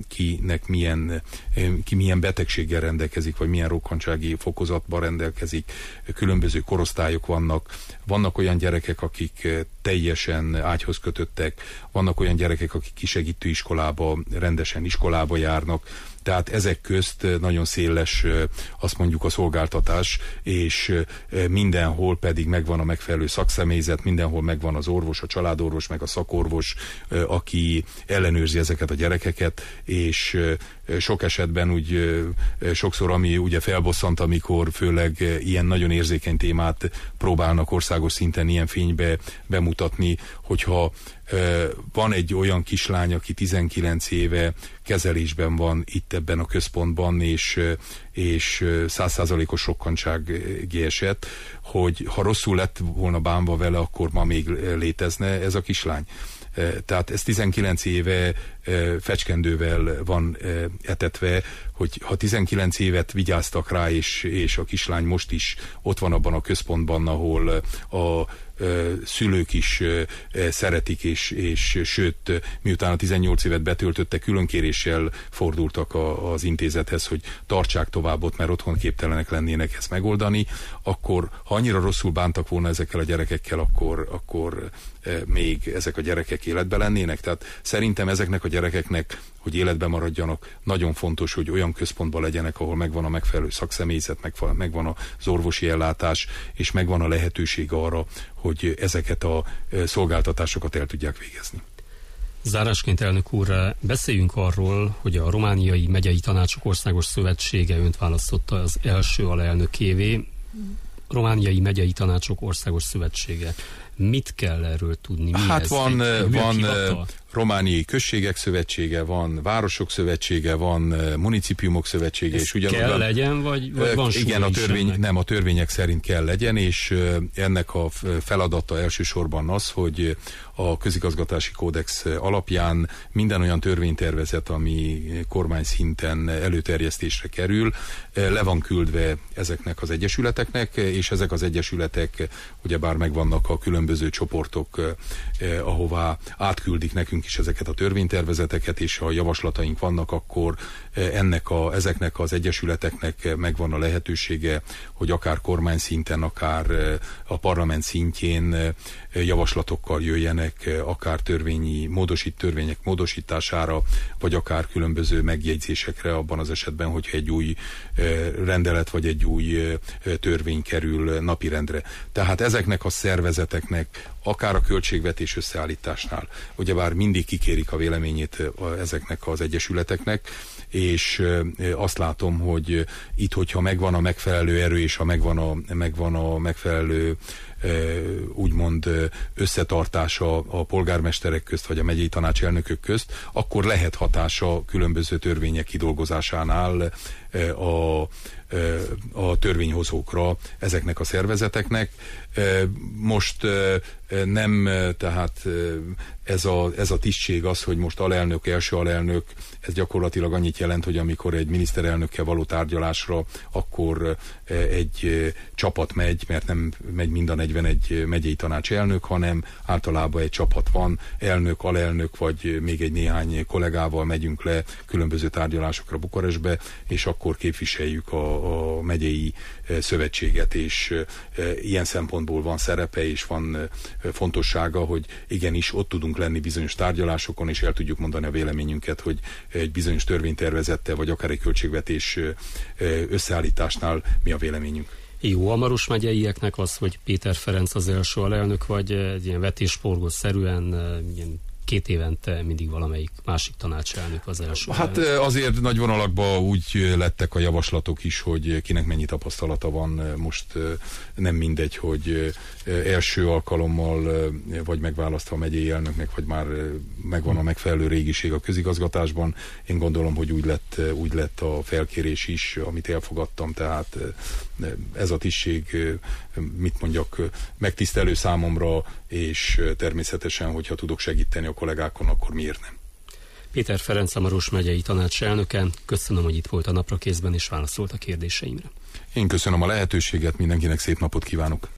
ki milyen betegséggel rendelkezik, vagy milyen rokkantsági fokozatban rendelkezik, különböző korosztályok vannak. Vannak olyan gyerekek, akik teljesen ágyhoz kötöttek, vannak olyan gyerekek, akik kisegítő iskolába, rendesen iskolába járnak, tehát ezek közt nagyon széles, azt mondjuk, a szolgáltatás, és mindenhol pedig megvan a megfelelő szakszemélyzet, mindenhol megvan az orvos, a családorvos, meg a szakorvos, aki ellenőrzi ezeket a gyerekeket, és sok esetben úgy sokszor, ami ugye felbosszant, amikor főleg ilyen nagyon érzékeny témát próbálnak országos szinten ilyen fénybe bemutatni, hogyha van egy olyan kislány, aki 19 éve kezelésben van itt ebben a központban, és 100%-os rokkantsági eset, hogy ha rosszul lett volna bánva vele, akkor ma még létezne ez a kislány. Tehát ez 19 éve fecskendővel van etetve, hogy ha 19 évet vigyáztak rá, és a kislány most is ott van abban a központban, ahol a szülők is szeretik, és sőt, miután a 18 évet betöltötte, különkéréssel fordultak az intézethez, hogy tartsák tovább ott, mert otthon képtelenek lennének ezt megoldani, akkor ha annyira rosszul bántak volna ezekkel a gyerekekkel, akkor még ezek a gyerekek életben lennének. Tehát szerintem ezeknek a gyerekeknek, hogy életben maradjanak, nagyon fontos, hogy olyan központban legyenek, ahol megvan a megfelelő szakszemélyzet, megvan az orvosi ellátás, és megvan a lehetőség arra, hogy ezeket a szolgáltatásokat el tudják végezni. Zárásként, elnök úr, beszéljünk arról, hogy a Romániai Megyei Tanácsok Országos Szövetsége önt választotta az első alelnökévé. Romániai Megyei Tanácsok Országos Szövetsége. Mit kell erről tudni? Hát van Romániai Községek Szövetsége, van Városok Szövetsége, van Municipiumok Szövetsége, és ugyanúgy kell legyen, vagy van igen, a törvények szerint kell legyen, és ennek a feladata elsősorban az, hogy a közigazgatási kódex alapján minden olyan törvénytervezet, ami kormány szinten előterjesztésre kerül, le van küldve ezeknek az egyesületeknek, és ezek az egyesületek ugyebár megvannak a különböző csoportok, ahová átküldik nekünk is ezeket a törvénytervezeteket, és ha javaslataink vannak, akkor ezeknek az egyesületeknek megvan a lehetősége, hogy akár kormány szinten, akár a parlament szintjén javaslatokkal jöjjenek, akár törvények módosítására, vagy akár különböző megjegyzésekre abban az esetben, hogyha egy új rendelet vagy egy új törvény kerül napirendre. Tehát ezeknek a szervezeteknek akár a költségvetés összeállításnál, ugyebár mindig kikérik a véleményét ezeknek az egyesületeknek, és azt látom, hogy itt, hogyha megvan a megfelelő erő, és ha megvan a megfelelő úgymond összetartása a polgármesterek közt, vagy a megyei tanácselnökök közt, akkor lehet hatása különböző törvények kidolgozásánál a törvényhozókra ezeknek a szervezeteknek. Most nem, tehát ez a tisztség az, hogy most alelnök, első alelnök, ez gyakorlatilag annyit jelent, hogy amikor egy miniszterelnökkel való tárgyalásra, akkor egy csapat megy, mert nem megy mind a 41 megyei tanácselnök, hanem általában egy csapat van, elnök, alelnök, vagy még egy néhány kollégával megyünk le különböző tárgyalásokra Bukarestbe, és akkor képviseljük a megyei szövetséget, és ilyen szempontból van szerepe, és van fontossága, hogy igenis ott tudunk lenni bizonyos tárgyalásokon, és el tudjuk mondani a véleményünket, hogy egy bizonyos törvénytervezettel, vagy akár egy költségvetés összeállításnál mi a véleményünk. Jó a Maros megyeieknek az, hogy Péter Ferenc az első alelnök, vagy ilyen vetésforgószerűen ilyen 2 évente mindig valamelyik másik tanácselnök az első. Hát azért nagy vonalakban úgy lettek a javaslatok is, hogy kinek mennyi tapasztalata van. Most nem mindegy, hogy első alkalommal vagy megválasztva a megyei elnöknek, vagy már megvan a megfelelő régiség a közigazgatásban. Én gondolom, hogy úgy lett a felkérés is, amit elfogadtam, tehát ez a tisztség, mit mondjak, megtisztelő számomra, és természetesen, hogyha tudok segíteni a kollégákon, akkor miért nem. Péter Ferenc, a Maros megyei tanácselnöke, köszönöm, hogy itt volt a Naprakészben és válaszolt a kérdéseimre. Én köszönöm a lehetőséget, mindenkinek szép napot kívánok.